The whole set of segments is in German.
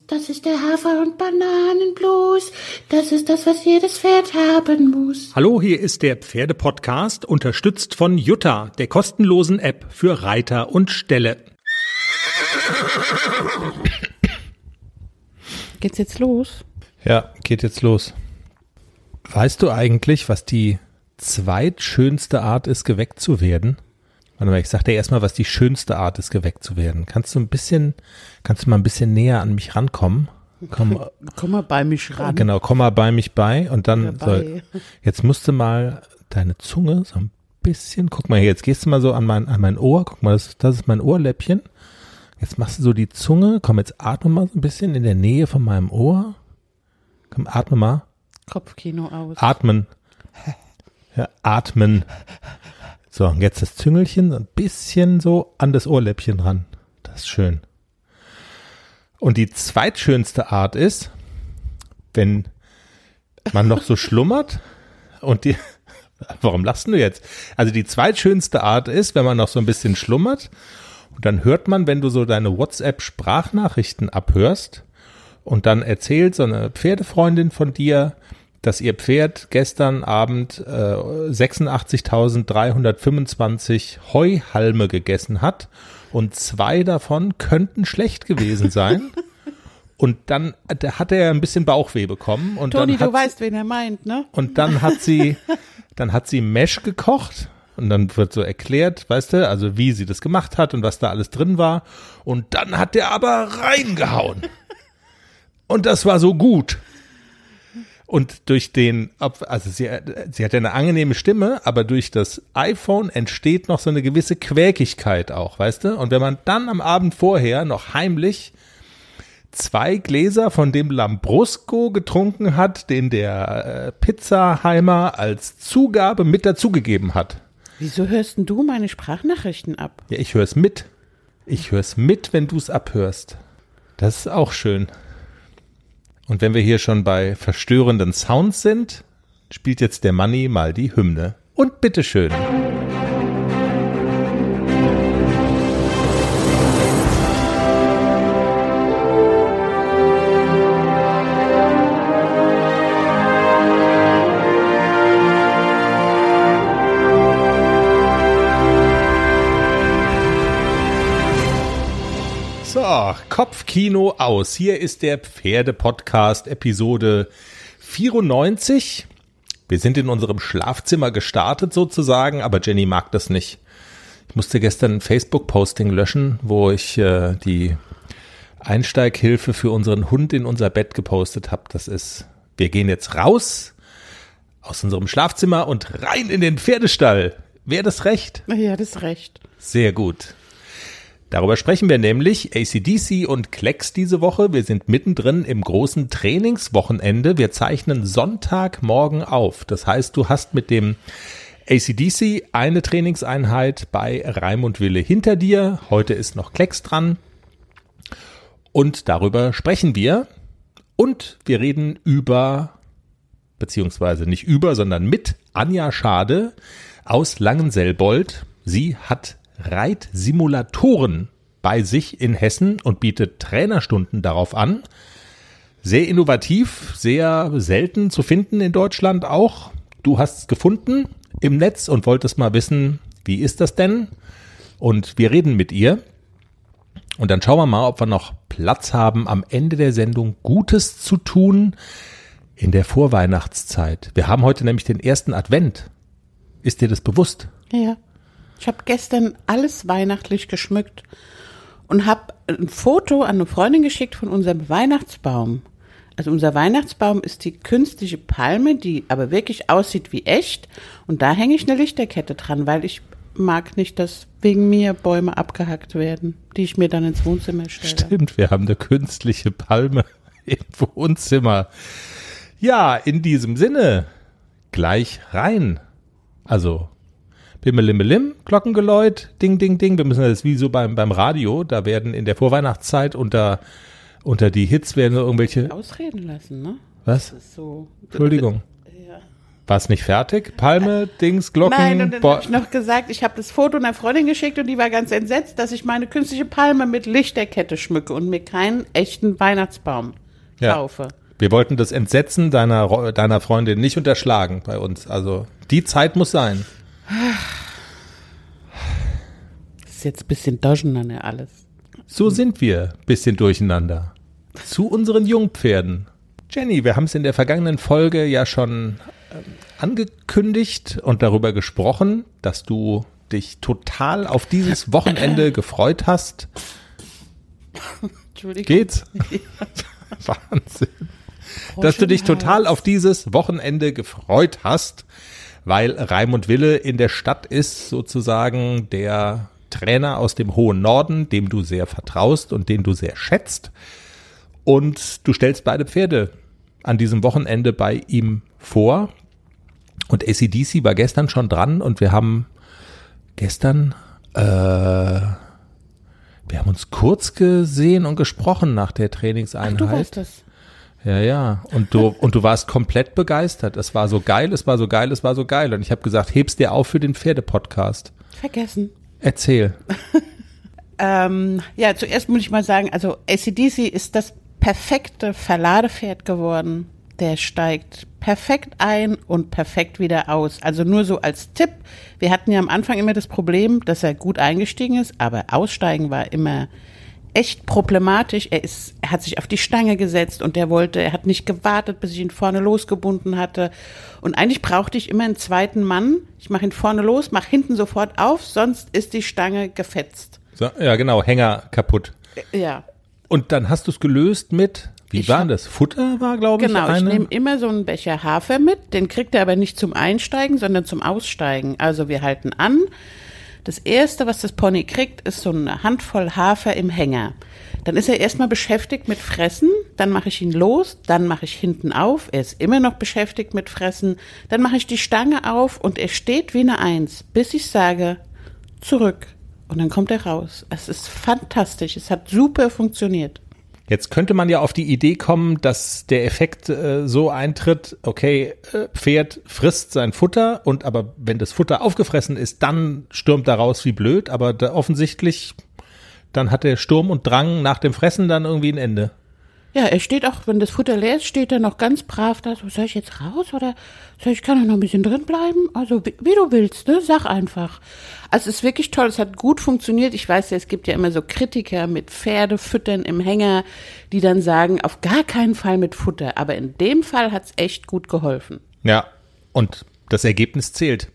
Das ist der Hafer- und Bananenblues. Das ist das, was jedes Pferd haben muss. Hallo, hier ist der Pferde-Podcast, unterstützt von Jutta, der kostenlosen App für Reiter und Ställe. Geht's jetzt los? Ja, geht jetzt los. Weißt du eigentlich, was die zweitschönste Art ist, geweckt zu werden? Warte mal, ich sag dir erstmal, was die schönste Art ist, geweckt zu werden. Kannst du mal ein bisschen näher an mich rankommen? Komm mal bei mich ran. Genau, komm mal bei mich bei und dann jetzt musst du mal deine Zunge so ein bisschen, guck mal hier, jetzt gehst du mal so an mein Ohr, guck mal, das ist mein Ohrläppchen. Jetzt machst du so die Zunge, komm, jetzt atme mal so ein bisschen in der Nähe von meinem Ohr. Komm, atme mal. Kopfkino aus. Atmen. Ja, atmen. So, und jetzt das Züngelchen so ein bisschen so an das Ohrläppchen ran. Das ist schön. Und die zweitschönste Art ist, wenn man noch so schlummert und warum lachst du jetzt? Also die zweitschönste Art ist, wenn man noch so ein bisschen schlummert und dann hört man, wenn du so deine WhatsApp-Sprachnachrichten abhörst und dann erzählt so eine Pferdefreundin von dir, dass ihr Pferd gestern Abend 86.325 Heuhalme gegessen hat und 2 davon könnten schlecht gewesen sein. Und dann hat er ein bisschen Bauchweh bekommen. Und Toni, du weißt, wen er meint, ne? Und dann hat sie Mesh gekocht und dann wird so erklärt, weißt du, also wie sie das gemacht hat und was da alles drin war. Und dann hat der aber reingehauen. Und das war so gut. Und durch also sie hat ja eine angenehme Stimme, aber durch das iPhone entsteht noch so eine gewisse Quäkigkeit auch, weißt du? Und wenn man dann am Abend vorher noch heimlich 2 Gläser von dem Lambrusco getrunken hat, den der Pizzaheimer als Zugabe mit dazugegeben hat. Wieso hörst denn du meine Sprachnachrichten ab? Ja, ich höre es mit. Ich höre es mit, wenn du es abhörst. Das ist auch schön. Und wenn wir hier schon bei verstörenden Sounds sind, spielt jetzt der Manni mal die Hymne. Und bitteschön. So, Kopfkino aus. Hier ist der Pferde-Podcast, Episode 94. Wir sind in unserem Schlafzimmer gestartet sozusagen, aber Jenny mag das nicht. Ich musste gestern ein Facebook-Posting löschen, wo ich die Einsteighilfe für unseren Hund in unser Bett gepostet habe. Das ist, wir gehen jetzt raus aus unserem Schlafzimmer und rein in den Pferdestall. Wäre das recht? Ja, das ist recht. Sehr gut. Darüber sprechen wir nämlich, AC/DC und Klecks diese Woche. Wir sind mittendrin im großen Trainingswochenende. Wir zeichnen Sonntagmorgen auf. Das heißt, du hast mit dem AC/DC eine Trainingseinheit bei Raimund Wille hinter dir. Heute ist noch Klecks dran. Und darüber sprechen wir. Und wir reden beziehungsweise nicht sondern mit Anja Schade aus Langenselbold. Sie hat Reitsimulatoren bei sich in Hessen und bietet Trainerstunden darauf an. Sehr innovativ, sehr selten zu finden in Deutschland auch. Du hast es gefunden im Netz und wolltest mal wissen, wie ist das denn? Und wir reden mit ihr. Und dann schauen wir mal, ob wir noch Platz haben, am Ende der Sendung Gutes zu tun in der Vorweihnachtszeit. Wir haben heute nämlich den 1. Advent. Ist dir das bewusst? Ja. Ich habe gestern alles weihnachtlich geschmückt und habe ein Foto an eine Freundin geschickt von unserem Weihnachtsbaum. Also unser Weihnachtsbaum ist die künstliche Palme, die aber wirklich aussieht wie echt. Und da hänge ich eine Lichterkette dran, weil ich mag nicht, dass wegen mir Bäume abgehackt werden, die ich mir dann ins Wohnzimmer stelle. Stimmt, wir haben eine künstliche Palme im Wohnzimmer. Ja, in diesem Sinne, gleich rein. Also Bimmelimmelim, Glockengeläut, Ding, Ding, Ding. Wir müssen das wie so beim Radio, da werden in der Vorweihnachtszeit unter die Hits werden so irgendwelche... Ausreden lassen, ne? Was? Das ist so... Entschuldigung. Ja. War es nicht fertig? Palme, Dings, Glocken? Nein, und dann habe ich noch gesagt, ich habe das Foto einer Freundin geschickt und die war ganz entsetzt, dass ich meine künstliche Palme mit Lichterkette schmücke und mir keinen echten Weihnachtsbaum kaufe. Wir wollten das Entsetzen deiner Freundin nicht unterschlagen bei uns. Also die Zeit muss sein. Das ist jetzt ein bisschen durcheinander alles. So sind wir, bisschen durcheinander. Zu unseren Jungpferden. Jenny, wir haben es in der vergangenen Folge ja schon angekündigt und darüber gesprochen, dass du dich total auf dieses Wochenende gefreut hast. Entschuldigung. Geht's? Wahnsinn. Dass du dich total auf dieses Wochenende gefreut hast, weil Raimund Wille in der Stadt ist, sozusagen der Trainer aus dem hohen Norden, dem du sehr vertraust und den du sehr schätzt. Und du stellst beide Pferde an diesem Wochenende bei ihm vor. Und AC/DC war gestern schon dran und wir haben gestern, wir haben uns kurz gesehen und gesprochen nach der Trainingseinheit. Ach, du weißt das. Ja. Und du warst komplett begeistert. Es war so geil, es war so geil, es war so geil. Und ich habe gesagt, heb's dir auf für den Pferdepodcast. Vergessen. Erzähl. Ja, zuerst muss ich mal sagen, also AC/DC ist das perfekte Verladepferd geworden. Der steigt perfekt ein und perfekt wieder aus. Also nur so als Tipp. Wir hatten ja am Anfang immer das Problem, dass er gut eingestiegen ist, aber aussteigen war immer echt problematisch. Er hat sich auf die Stange gesetzt und er hat nicht gewartet, bis ich ihn vorne losgebunden hatte. Und eigentlich brauchte ich immer einen zweiten Mann. Ich mache ihn vorne los, mache hinten sofort auf, sonst ist die Stange gefetzt. So, ja, genau, Hänger kaputt. Ja. Und dann hast du es gelöst mit, wie war das? Futter war, glaube ich, Genau, ich nehme immer so einen Becher Hafer mit, den kriegt er aber nicht zum Einsteigen, sondern zum Aussteigen. Also wir halten an. Das Erste, was das Pony kriegt, ist so eine Handvoll Hafer im Hänger. Dann ist er erstmal beschäftigt mit Fressen, dann mache ich ihn los, dann mache ich hinten auf, er ist immer noch beschäftigt mit Fressen, dann mache ich die Stange auf und er steht wie eine Eins, bis ich sage, zurück. Und dann kommt er raus. Es ist fantastisch, es hat super funktioniert. Jetzt könnte man ja auf die Idee kommen, dass der Effekt so eintritt, okay, Pferd frisst sein Futter aber wenn das Futter aufgefressen ist, dann stürmt er raus wie blöd, aber offensichtlich, dann hat der Sturm und Drang nach dem Fressen dann irgendwie ein Ende. Ja, er steht auch, wenn das Futter leer ist, steht er noch ganz brav da. So, soll ich jetzt raus oder kann er noch ein bisschen drin bleiben? Also wie du willst, ne? Sag einfach. Also es ist wirklich toll, es hat gut funktioniert. Ich weiß ja, es gibt ja immer so Kritiker mit Pferdefüttern im Hänger, die dann sagen, auf gar keinen Fall mit Futter. Aber in dem Fall hat's echt gut geholfen. Ja, und das Ergebnis zählt.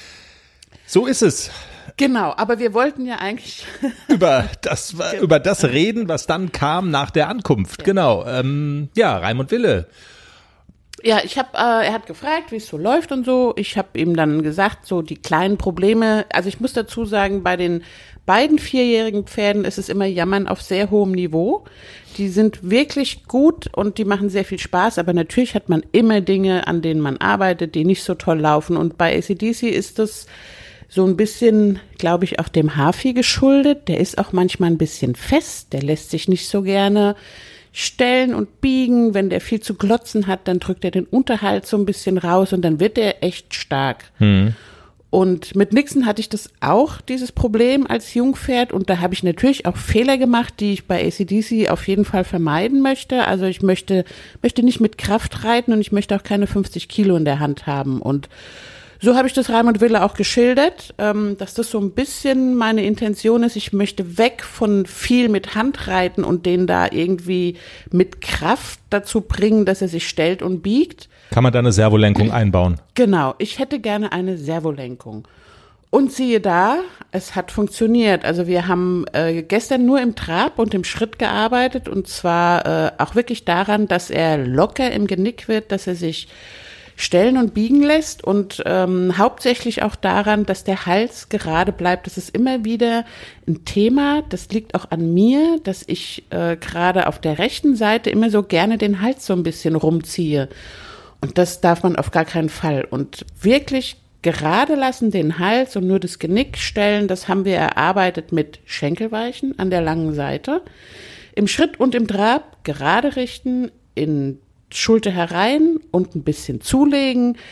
So ist es. Genau, aber wir wollten ja eigentlich über das reden, was dann kam nach der Ankunft. Ja. Genau. Raimund Wille. Ja, er hat gefragt, wie es so läuft und so. Ich habe ihm dann gesagt, so die kleinen Probleme. Also ich muss dazu sagen, bei den beiden 4-jährigen Pferden ist es immer Jammern auf sehr hohem Niveau. Die sind wirklich gut und die machen sehr viel Spaß, aber natürlich hat man immer Dinge, an denen man arbeitet, die nicht so toll laufen. Und bei AC/DC ist das so ein bisschen, glaube ich, auch dem Hafi geschuldet. Der ist auch manchmal ein bisschen fest, der lässt sich nicht so gerne stellen und biegen. Wenn der viel zu glotzen hat, dann drückt er den Unterhalt so ein bisschen raus und dann wird er echt stark. Und mit Nixon hatte ich das auch, dieses Problem als Jungpferd, und da habe ich natürlich auch Fehler gemacht, die ich bei AC/DC auf jeden Fall vermeiden möchte. Also ich möchte nicht mit Kraft reiten und ich möchte auch keine 50 Kilo in der Hand haben. Und so habe ich das Raimund Wille auch geschildert, dass das so ein bisschen meine Intention ist. Ich möchte weg von viel mit Handreiten und den da irgendwie mit Kraft dazu bringen, dass er sich stellt und biegt. Kann man da eine Servolenkung einbauen? Genau, ich hätte gerne eine Servolenkung. Und siehe da, es hat funktioniert. Also wir haben gestern nur im Trab und im Schritt gearbeitet und zwar auch wirklich daran, dass er locker im Genick wird, dass er sich stellen und biegen lässt und hauptsächlich auch daran, dass der Hals gerade bleibt. Das ist immer wieder ein Thema. Das liegt auch an mir, dass ich gerade auf der rechten Seite immer so gerne den Hals so ein bisschen rumziehe. Und das darf man auf gar keinen Fall. Und wirklich gerade lassen, den Hals und nur das Genick stellen, das haben wir erarbeitet mit Schenkelweichen an der langen Seite. Im Schritt und im Trab gerade richten, in Schulter herein und ein bisschen zulegen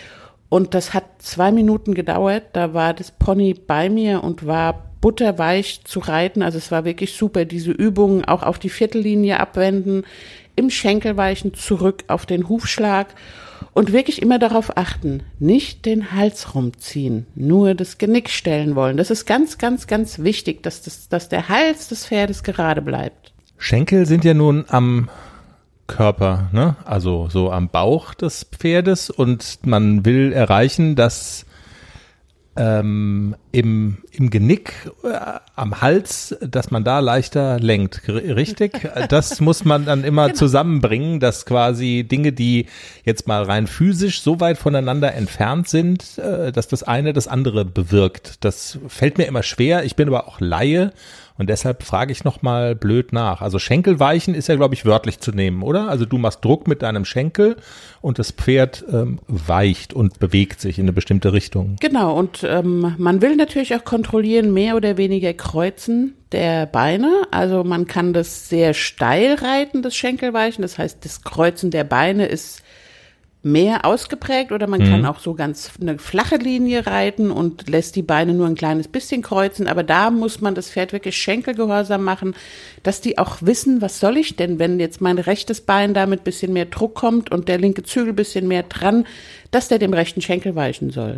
Und das hat 2 Minuten gedauert. Da war das Pony bei mir und war butterweich zu reiten. Also es war wirklich super. Diese Übungen auch auf die Viertellinie abwenden, im Schenkelweichen zurück auf den Hufschlag und wirklich immer darauf achten, nicht den Hals rumziehen, nur das Genick stellen wollen. Das ist ganz, ganz, ganz wichtig, dass der Hals des Pferdes gerade bleibt. Schenkel sind ja nun am Körper, ne? Also so am Bauch des Pferdes und man will erreichen, dass im Genick, am Hals, dass man da leichter lenkt, richtig? Das muss man dann immer zusammenbringen, dass quasi Dinge, die jetzt mal rein physisch so weit voneinander entfernt sind, dass das eine das andere bewirkt. Das fällt mir immer schwer, ich bin aber auch Laie und deshalb frage ich nochmal blöd nach. Also Schenkelweichen ist ja, glaube ich, wörtlich zu nehmen, oder? Also du machst Druck mit deinem Schenkel und das Pferd weicht und bewegt sich in eine bestimmte Richtung. Genau, und man will natürlich auch kontrollieren, mehr oder weniger Kreuzen der Beine. Also man kann das sehr steil reiten, das Schenkelweichen. Das heißt, das Kreuzen der Beine ist mehr ausgeprägt oder man kann auch so ganz eine flache Linie reiten und lässt die Beine nur ein kleines bisschen kreuzen. Aber da muss man das Pferd wirklich schenkelgehorsam machen, dass die auch wissen, was soll ich denn, wenn jetzt mein rechtes Bein da mit bisschen mehr Druck kommt und der linke Zügel bisschen mehr dran, dass der dem rechten Schenkel weichen soll.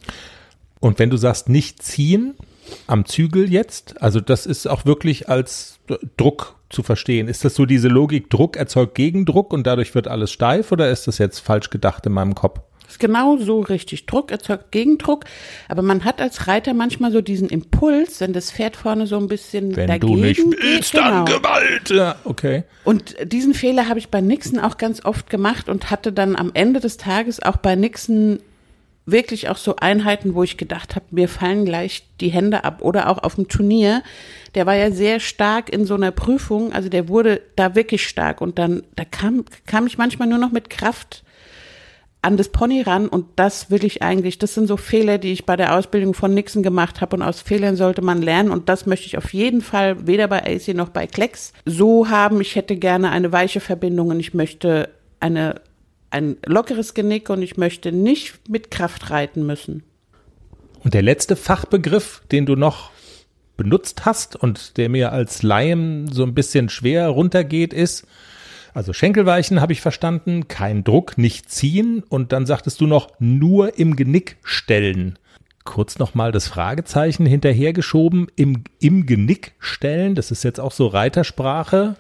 Und wenn du sagst, nicht ziehen am Zügel jetzt, also das ist auch wirklich als Druck zu verstehen. Ist das so diese Logik, Druck erzeugt Gegendruck und dadurch wird alles steif oder ist das jetzt falsch gedacht in meinem Kopf? Das ist genau so richtig. Druck erzeugt Gegendruck, aber man hat als Reiter manchmal so diesen Impuls, wenn das Pferd vorne so ein bisschen wenn dagegen du nicht willst, geht, dann Gewalt. Ja, okay. Und diesen Fehler habe ich bei Nixon auch ganz oft gemacht und hatte dann am Ende des Tages auch bei Nixon wirklich auch so Einheiten, wo ich gedacht habe, mir fallen gleich die Hände ab oder auch auf dem Turnier. Der war ja sehr stark in so einer Prüfung, also der wurde da wirklich stark und dann da kam ich manchmal nur noch mit Kraft an das Pony ran und das will ich eigentlich, das sind so Fehler, die ich bei der Ausbildung von Nixon gemacht habe und aus Fehlern sollte man lernen und das möchte ich auf jeden Fall weder bei AC noch bei Klecks so haben. Ich hätte gerne eine weiche Verbindung und ich möchte ein lockeres Genick und ich möchte nicht mit Kraft reiten müssen. Und der letzte Fachbegriff, den du noch benutzt hast und der mir als Laien so ein bisschen schwer runtergeht, ist, also Schenkelweichen habe ich verstanden, kein Druck, nicht ziehen und dann sagtest du noch, nur im Genick stellen. Kurz nochmal das Fragezeichen hinterhergeschoben, im Genick stellen, das ist jetzt auch so Reitersprache.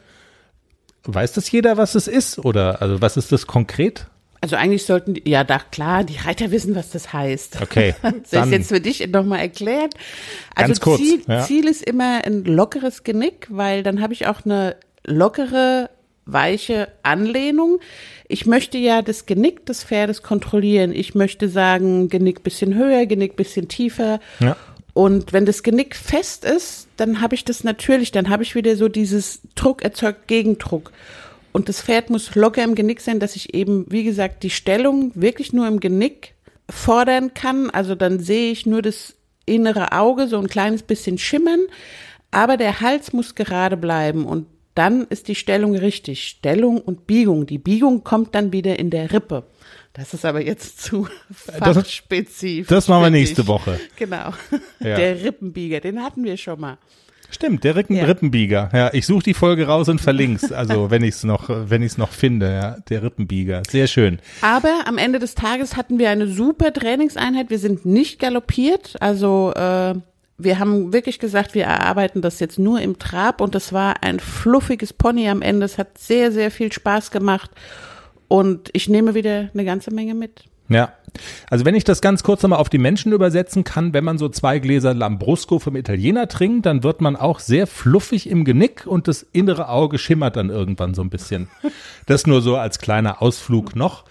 Weiß das jeder, was es ist? Oder also was ist das konkret? Also eigentlich sollten, ja, da klar, die Reiter wissen, was das heißt. Okay. Das ist jetzt für dich nochmal erklärt. Also ganz kurz, Ziel ist immer ein lockeres Genick, weil dann habe ich auch eine lockere, weiche Anlehnung. Ich möchte ja das Genick des Pferdes kontrollieren. Ich möchte sagen, Genick bisschen höher, Genick bisschen tiefer. Ja. Und wenn das Genick fest ist, dann habe ich das natürlich, dann habe ich wieder so dieses Druck erzeugt Gegendruck. Und das Pferd muss locker im Genick sein, dass ich eben, wie gesagt, die Stellung wirklich nur im Genick fordern kann. Also dann sehe ich nur das innere Auge so ein kleines bisschen schimmern, aber der Hals muss gerade bleiben und dann ist die Stellung richtig. Stellung und Biegung. Die Biegung kommt dann wieder in der Rippe. Das ist aber jetzt zu fachspezifisch. Das machen wir nächste Woche. Genau. Ja. Der Rippenbieger, den hatten wir schon mal. Stimmt, der Rippenbieger. Ja, ich suche die Folge raus und verlink's. Also wenn ich's noch finde, ja, der Rippenbieger. Sehr schön. Aber am Ende des Tages hatten wir eine super Trainingseinheit. Wir sind nicht galoppiert. Also wir haben wirklich gesagt, wir erarbeiten das jetzt nur im Trab und das war ein fluffiges Pony am Ende. Es hat sehr, sehr viel Spaß gemacht und ich nehme wieder eine ganze Menge mit. Ja, also wenn ich das ganz kurz nochmal auf die Menschen übersetzen kann, wenn man so 2 Gläser Lambrusco vom Italiener trinkt, dann wird man auch sehr fluffig im Genick und das innere Auge schimmert dann irgendwann so ein bisschen. Das nur so als kleiner Ausflug noch.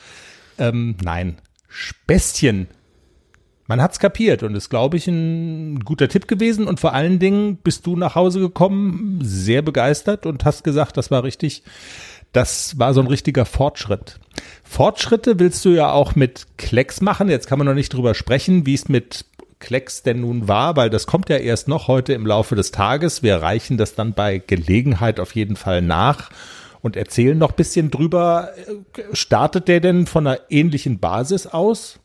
Nein, Späßchen. Man hat's kapiert und ist, glaube ich, ein guter Tipp gewesen und vor allen Dingen bist du nach Hause gekommen, sehr begeistert und hast gesagt, das war richtig, das war so ein richtiger Fortschritt. Fortschritte willst du ja auch mit Klecks machen, jetzt kann man noch nicht drüber sprechen, wie es mit Klecks denn nun war, weil das kommt ja erst noch heute im Laufe des Tages, wir reichen das dann bei Gelegenheit auf jeden Fall nach und erzählen noch ein bisschen drüber, startet der denn von einer ähnlichen Basis aus?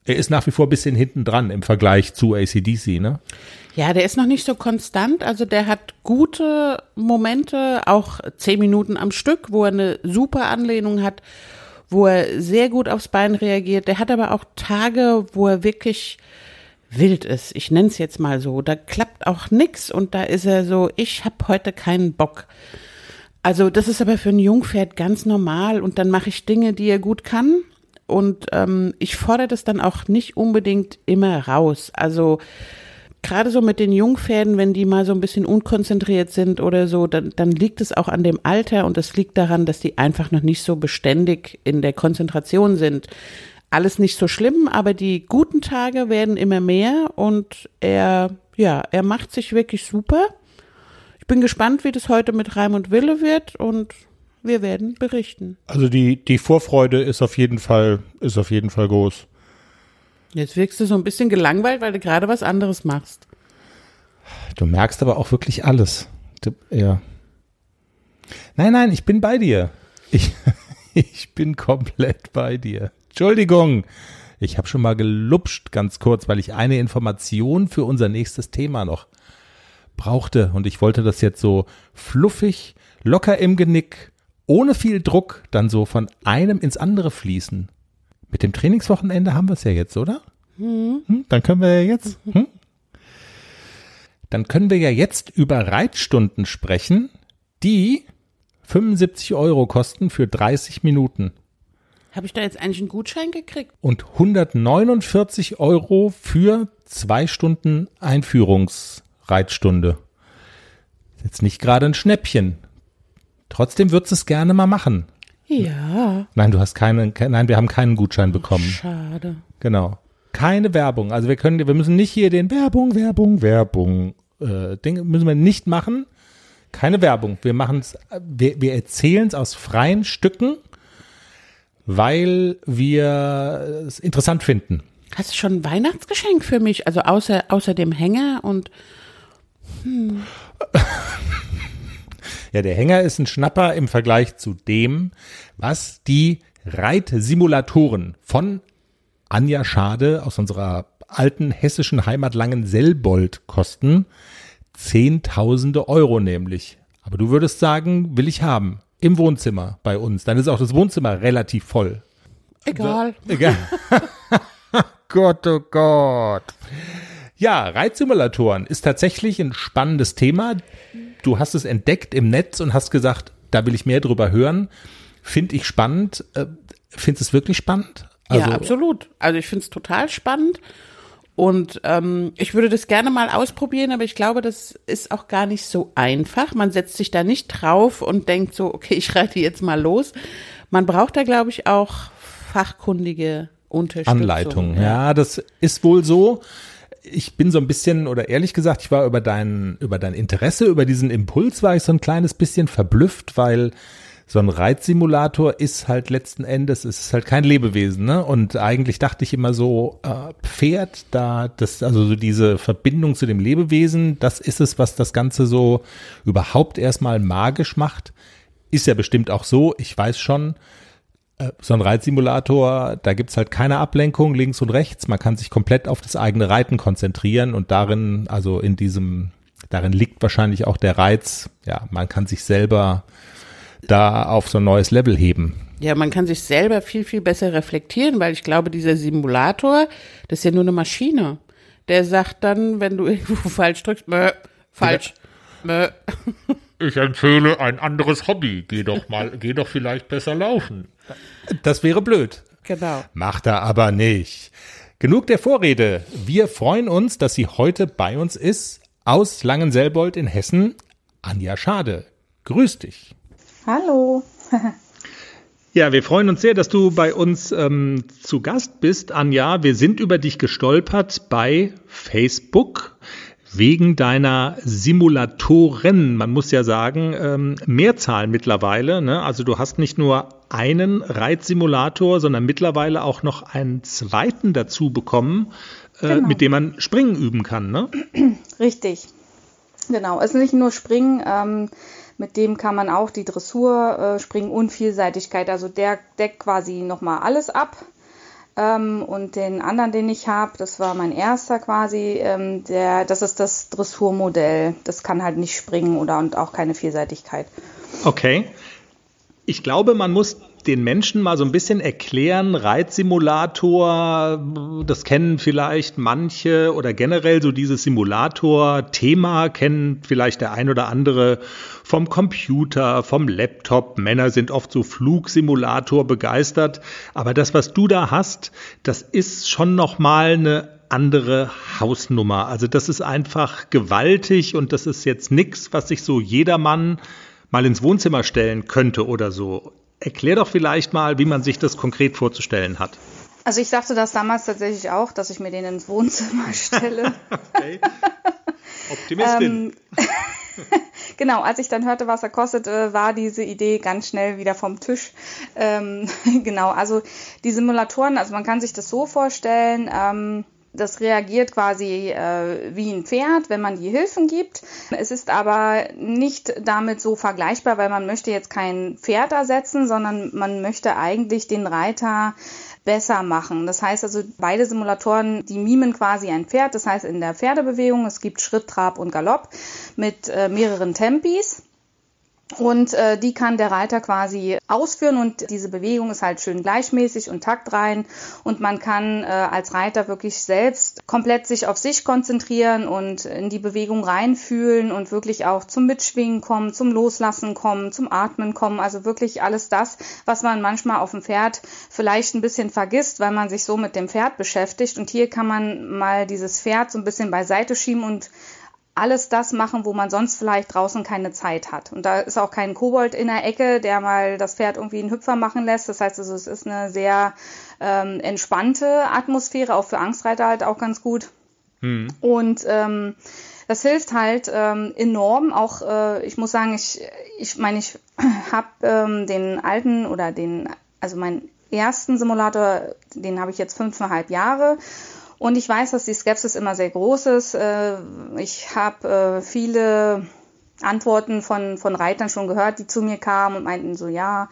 Er ist nach wie vor ein bisschen hinten dran im Vergleich zu AC/DC, ne? Ja, der ist noch nicht so konstant. Also der hat gute Momente, auch 10 Minuten am Stück, wo er eine super Anlehnung hat, wo er sehr gut aufs Bein reagiert. Der hat aber auch Tage, wo er wirklich wild ist. Ich nenne es jetzt mal so. Da klappt auch nix und da ist er so, ich habe heute keinen Bock. Also das ist aber für ein Jungpferd ganz normal und dann mache ich Dinge, die er gut kann. Und ich fordere das dann auch nicht unbedingt immer raus. Also gerade so mit den Jungpferden, wenn die mal so ein bisschen unkonzentriert sind oder so, dann liegt es auch an dem Alter und es liegt daran, dass die einfach noch nicht so beständig in der Konzentration sind. Alles nicht so schlimm, aber die guten Tage werden immer mehr und er macht sich wirklich super. Ich bin gespannt, wie das heute mit Reim und Wille wird und wir werden berichten. Also die Vorfreude ist auf jeden Fall groß. Jetzt wirkst du so ein bisschen gelangweilt, weil du gerade was anderes machst. Du merkst aber auch wirklich alles. Ja. Nein, ich bin bei dir. Ich bin komplett bei dir. Entschuldigung. Ich habe schon mal gelupscht, ganz kurz, weil ich eine Information für unser nächstes Thema noch brauchte. Und ich wollte das jetzt so fluffig, locker im Genick, ohne viel Druck, dann so von einem ins andere fließen. Mit dem Trainingswochenende haben wir es ja jetzt, oder? Dann können wir ja jetzt. Dann können wir ja jetzt über Reitstunden sprechen, die 75 € kosten für 30 Minuten. Habe ich da jetzt eigentlich einen Gutschein gekriegt? Und 149 € für 2 Stunden Einführungsreitstunde. Jetzt nicht gerade ein Schnäppchen. Trotzdem würdest du es gerne mal machen. Ja. Nein, wir haben keinen Gutschein bekommen. Schade. Genau. Keine Werbung. Also wir müssen nicht hier den Werbung, Ding müssen wir nicht machen. Keine Werbung. Wir erzählen es aus freien Stücken, weil wir es interessant finden. Hast du schon ein Weihnachtsgeschenk für mich? Also außer dem Hänger und Ja, der Hänger ist ein Schnapper im Vergleich zu dem, was die Reitsimulatoren von Anja Schade aus unserer alten hessischen Heimat Langenselbold kosten. Zehntausende € nämlich. Aber du würdest sagen, will ich haben. Im Wohnzimmer bei uns. Dann ist auch das Wohnzimmer relativ voll. egal. Egal. Gott, oh Gott. Ja, Reitsimulatoren ist tatsächlich ein spannendes Thema. Du hast es entdeckt im Netz und hast gesagt, da will ich mehr drüber hören. Finde ich spannend. Findest du es wirklich spannend? Ja, absolut. Also ich finde es total spannend und ich würde das gerne mal ausprobieren, aber ich glaube, das ist auch gar nicht so einfach. Man setzt sich da nicht drauf und denkt so, okay, ich reite jetzt mal los. Man braucht da, glaube ich, auch fachkundige Unterstützung. Anleitung, ja, das ist wohl so. Ich bin so ein bisschen, oder ehrlich gesagt, ich war über dein Interesse, über diesen Impuls war ich so ein kleines bisschen verblüfft, weil so ein Reitsimulator ist halt letzten Endes, es ist halt kein Lebewesen, ne? Und eigentlich dachte ich immer so, Pferd, also so diese Verbindung zu dem Lebewesen, das ist es, was das Ganze so überhaupt erstmal magisch macht. Ist ja bestimmt auch so, ich weiß schon, so ein Reitsimulator, da gibt's halt keine Ablenkung links und rechts. Man kann sich komplett auf das eigene Reiten konzentrieren und darin liegt wahrscheinlich auch der Reiz. Ja, man kann sich selber da auf so ein neues Level heben. Ja, man kann sich selber viel, viel besser reflektieren, weil ich glaube, dieser Simulator, das ist ja nur eine Maschine. Der sagt dann, wenn du irgendwo falsch drückst, falsch. Ich empfehle ein anderes Hobby. Geh doch vielleicht besser laufen. Das wäre blöd. Genau. Macht er aber nicht. Genug der Vorrede. Wir freuen uns, dass sie heute bei uns ist. Aus Langenselbold in Hessen, Anja Schade. Grüß dich. Hallo. Ja, wir freuen uns sehr, dass du bei uns zu Gast bist, Anja. Wir sind über dich gestolpert bei Facebook wegen deiner Simulatoren. Man muss ja sagen, Mehrzahl mittlerweile, ne? Also du hast nicht nur einen Reitsimulator, sondern mittlerweile auch noch einen zweiten dazu bekommen, Genau. mit dem man Springen üben kann, ne? Richtig. Genau. Es ist nicht nur Springen, mit dem kann man auch die Dressur, Springen und Vielseitigkeit, also der deckt quasi nochmal alles ab. Und den anderen, den ich habe, das war mein erster quasi, das ist das Dressurmodell. Das kann halt nicht springen und auch keine Vielseitigkeit. Okay. Ich glaube, man muss den Menschen mal so ein bisschen erklären, Reitsimulator, das kennen vielleicht manche oder generell so dieses Simulator-Thema kennt vielleicht der ein oder andere vom Computer, vom Laptop. Männer sind oft so Flugsimulator begeistert, aber das, was du da hast, das ist schon nochmal eine andere Hausnummer. Also das ist einfach gewaltig und das ist jetzt nichts, was sich so jedermann mal ins Wohnzimmer stellen könnte oder so. Erklär doch vielleicht mal, wie man sich das konkret vorzustellen hat. Also ich dachte das damals tatsächlich auch, dass ich mir den ins Wohnzimmer stelle. Okay. Optimistin. Genau, als ich dann hörte, was er kostet, war diese Idee ganz schnell wieder vom Tisch. Genau, also die Simulatoren, also man kann sich das so vorstellen, das reagiert quasi wie ein Pferd, wenn man die Hilfen gibt. Es ist aber nicht damit so vergleichbar, weil man möchte jetzt kein Pferd ersetzen, sondern man möchte eigentlich den Reiter besser machen. Das heißt also, beide Simulatoren, die mimen quasi ein Pferd. Das heißt, in der Pferdebewegung, es gibt Schritt, Trab und Galopp mit mehreren Tempis. Und die kann der Reiter quasi ausführen und diese Bewegung ist halt schön gleichmäßig und taktrein und man kann als Reiter wirklich selbst komplett sich auf sich konzentrieren und in die Bewegung reinfühlen und wirklich auch zum Mitschwingen kommen, zum Loslassen kommen, zum Atmen kommen, also wirklich alles das, was man manchmal auf dem Pferd vielleicht ein bisschen vergisst, weil man sich so mit dem Pferd beschäftigt und hier kann man mal dieses Pferd so ein bisschen beiseite schieben und alles das machen, wo man sonst vielleicht draußen keine Zeit hat. Und da ist auch kein Kobold in der Ecke, der mal das Pferd irgendwie einen Hüpfer machen lässt. Das heißt also, es ist eine sehr entspannte Atmosphäre, auch für Angstreiter halt auch ganz gut. Und das hilft halt enorm. Auch ich muss sagen, ich habe den alten oder also meinen ersten Simulator, den habe ich jetzt 5,5 Jahre. Und ich weiß, dass die Skepsis immer sehr groß ist. Ich habe viele Antworten von Reitern schon gehört, die zu mir kamen und meinten so, ja,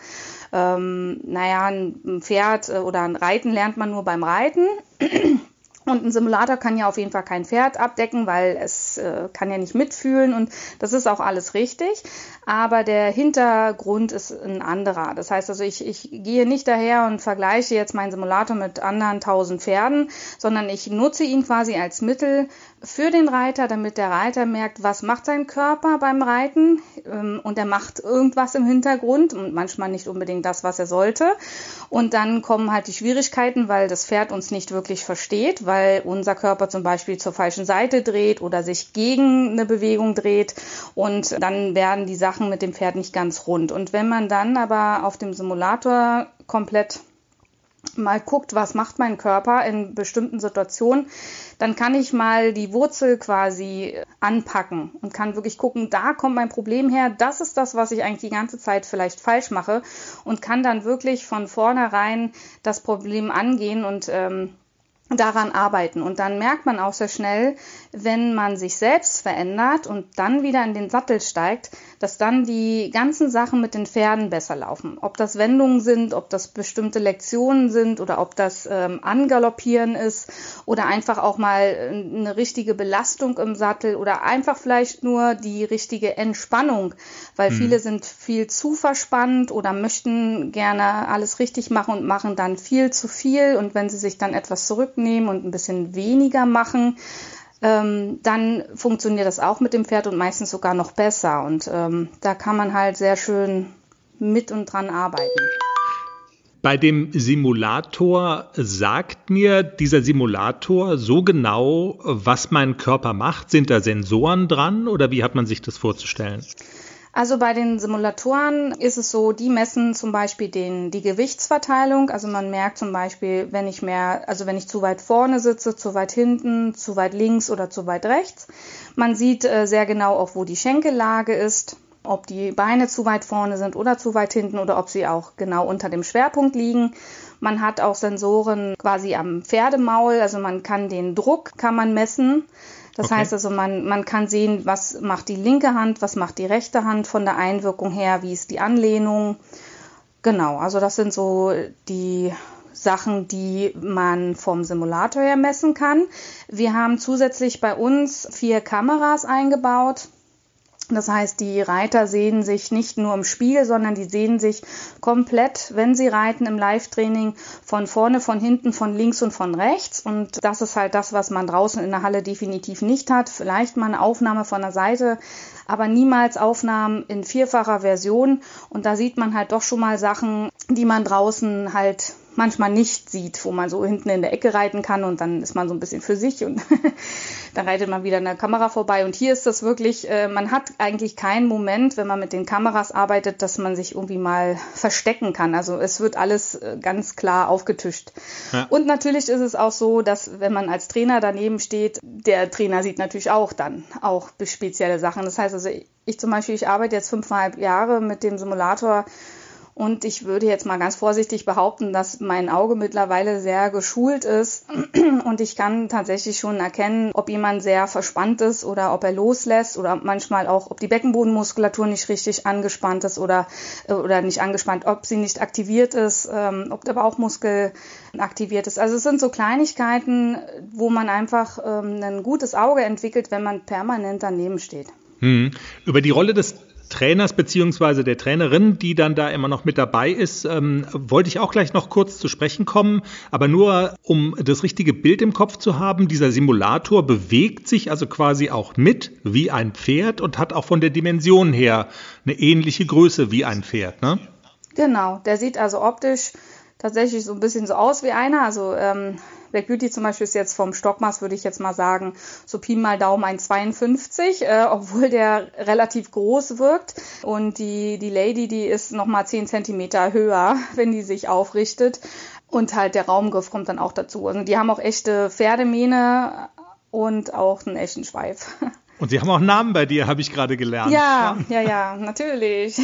ein Pferd oder ein Reiten lernt man nur beim Reiten. Und ein Simulator kann ja auf jeden Fall kein Pferd abdecken, weil es kann ja nicht mitfühlen und das ist auch alles richtig. Aber der Hintergrund ist ein anderer. Das heißt also, ich gehe nicht daher und vergleiche jetzt meinen Simulator mit anderen 1000 Pferden, sondern ich nutze ihn quasi als Mittel für den Reiter, damit der Reiter merkt, was macht sein Körper beim Reiten und er macht irgendwas im Hintergrund und manchmal nicht unbedingt das, was er sollte. Und dann kommen halt die Schwierigkeiten, weil das Pferd uns nicht wirklich versteht, weil unser Körper zum Beispiel zur falschen Seite dreht oder sich gegen eine Bewegung dreht und dann werden die Sachen mit dem Pferd nicht ganz rund. Und wenn man dann aber auf dem Simulator komplett mal guckt, was macht mein Körper in bestimmten Situationen, dann kann ich mal die Wurzel quasi anpacken und kann wirklich gucken, da kommt mein Problem her, das ist das, was ich eigentlich die ganze Zeit vielleicht falsch mache und kann dann wirklich von vornherein das Problem angehen und daran arbeiten. Und dann merkt man auch sehr schnell, wenn man sich selbst verändert und dann wieder in den Sattel steigt, dass dann die ganzen Sachen mit den Pferden besser laufen. Ob das Wendungen sind, ob das bestimmte Lektionen sind oder ob das Angaloppieren ist oder einfach auch mal eine richtige Belastung im Sattel oder einfach vielleicht nur die richtige Entspannung, weil viele sind viel zu verspannt oder möchten gerne alles richtig machen und machen dann viel zu viel und wenn sie sich dann etwas zurücknehmen und ein bisschen weniger machen, dann funktioniert das auch mit dem Pferd und meistens sogar noch besser. Und da kann man halt sehr schön mit und dran arbeiten. Bei dem Simulator sagt mir dieser Simulator so genau, was mein Körper macht? Sind da Sensoren dran oder wie hat man sich das vorzustellen? Also bei den Simulatoren ist es so, die messen zum Beispiel die Gewichtsverteilung. Also man merkt zum Beispiel, wenn ich zu weit vorne sitze, zu weit hinten, zu weit links oder zu weit rechts. Man sieht sehr genau auch, wo die Schenkellage ist, ob die Beine zu weit vorne sind oder zu weit hinten oder ob sie auch genau unter dem Schwerpunkt liegen. Man hat auch Sensoren quasi am Pferdemaul, also man kann den Druck messen. Das heißt also, man kann sehen, was macht die linke Hand, was macht die rechte Hand von der Einwirkung her, wie ist die Anlehnung. Genau, also das sind so die Sachen, die man vom Simulator her messen kann. Wir haben zusätzlich bei uns 4 Kameras eingebaut. Das heißt, die Reiter sehen sich nicht nur im Spiegel, sondern die sehen sich komplett, wenn sie reiten im Live-Training, von vorne, von hinten, von links und von rechts. Und das ist halt das, was man draußen in der Halle definitiv nicht hat. Vielleicht mal eine Aufnahme von der Seite, aber niemals Aufnahmen in 4-facher Version. Und da sieht man halt doch schon mal Sachen, die man draußen halt manchmal nicht sieht, wo man so hinten in der Ecke reiten kann und dann ist man so ein bisschen für sich und dann reitet man wieder an der Kamera vorbei. Und hier ist das wirklich, man hat eigentlich keinen Moment, wenn man mit den Kameras arbeitet, dass man sich irgendwie mal verstecken kann. Also es wird alles ganz klar aufgetischt. Ja. Und natürlich ist es auch so, dass wenn man als Trainer daneben steht, der Trainer sieht natürlich auch dann auch spezielle Sachen. Das heißt also, ich zum Beispiel, ich arbeite jetzt 5,5 Jahre mit dem Simulator. Und ich würde jetzt mal ganz vorsichtig behaupten, dass mein Auge mittlerweile sehr geschult ist und ich kann tatsächlich schon erkennen, ob jemand sehr verspannt ist oder ob er loslässt oder manchmal auch, ob die Beckenbodenmuskulatur nicht richtig angespannt ist oder nicht angespannt, ob sie nicht aktiviert ist, ob der Bauchmuskel aktiviert ist. Also es sind so Kleinigkeiten, wo man einfach ein gutes Auge entwickelt, wenn man permanent daneben steht. Über die Rolle des Trainers beziehungsweise der Trainerin, die dann da immer noch mit dabei ist, wollte ich auch gleich noch kurz zu sprechen kommen, aber nur um das richtige Bild im Kopf zu haben, dieser Simulator bewegt sich also quasi auch mit wie ein Pferd und hat auch von der Dimension her eine ähnliche Größe wie ein Pferd, ne? Genau, der sieht also optisch tatsächlich so ein bisschen so aus wie einer, also Black Beauty zum Beispiel ist jetzt vom Stockmaß, würde ich jetzt mal sagen, so Pi mal Daumen 1,52, obwohl der relativ groß wirkt. Und die Lady, die ist nochmal 10 Zentimeter höher, wenn die sich aufrichtet. Und halt der Raumgriff kommt dann auch dazu. Also die haben auch echte Pferdemähne und auch einen echten Schweif. Und sie haben auch einen Namen bei dir, habe ich gerade gelernt. Ja, natürlich.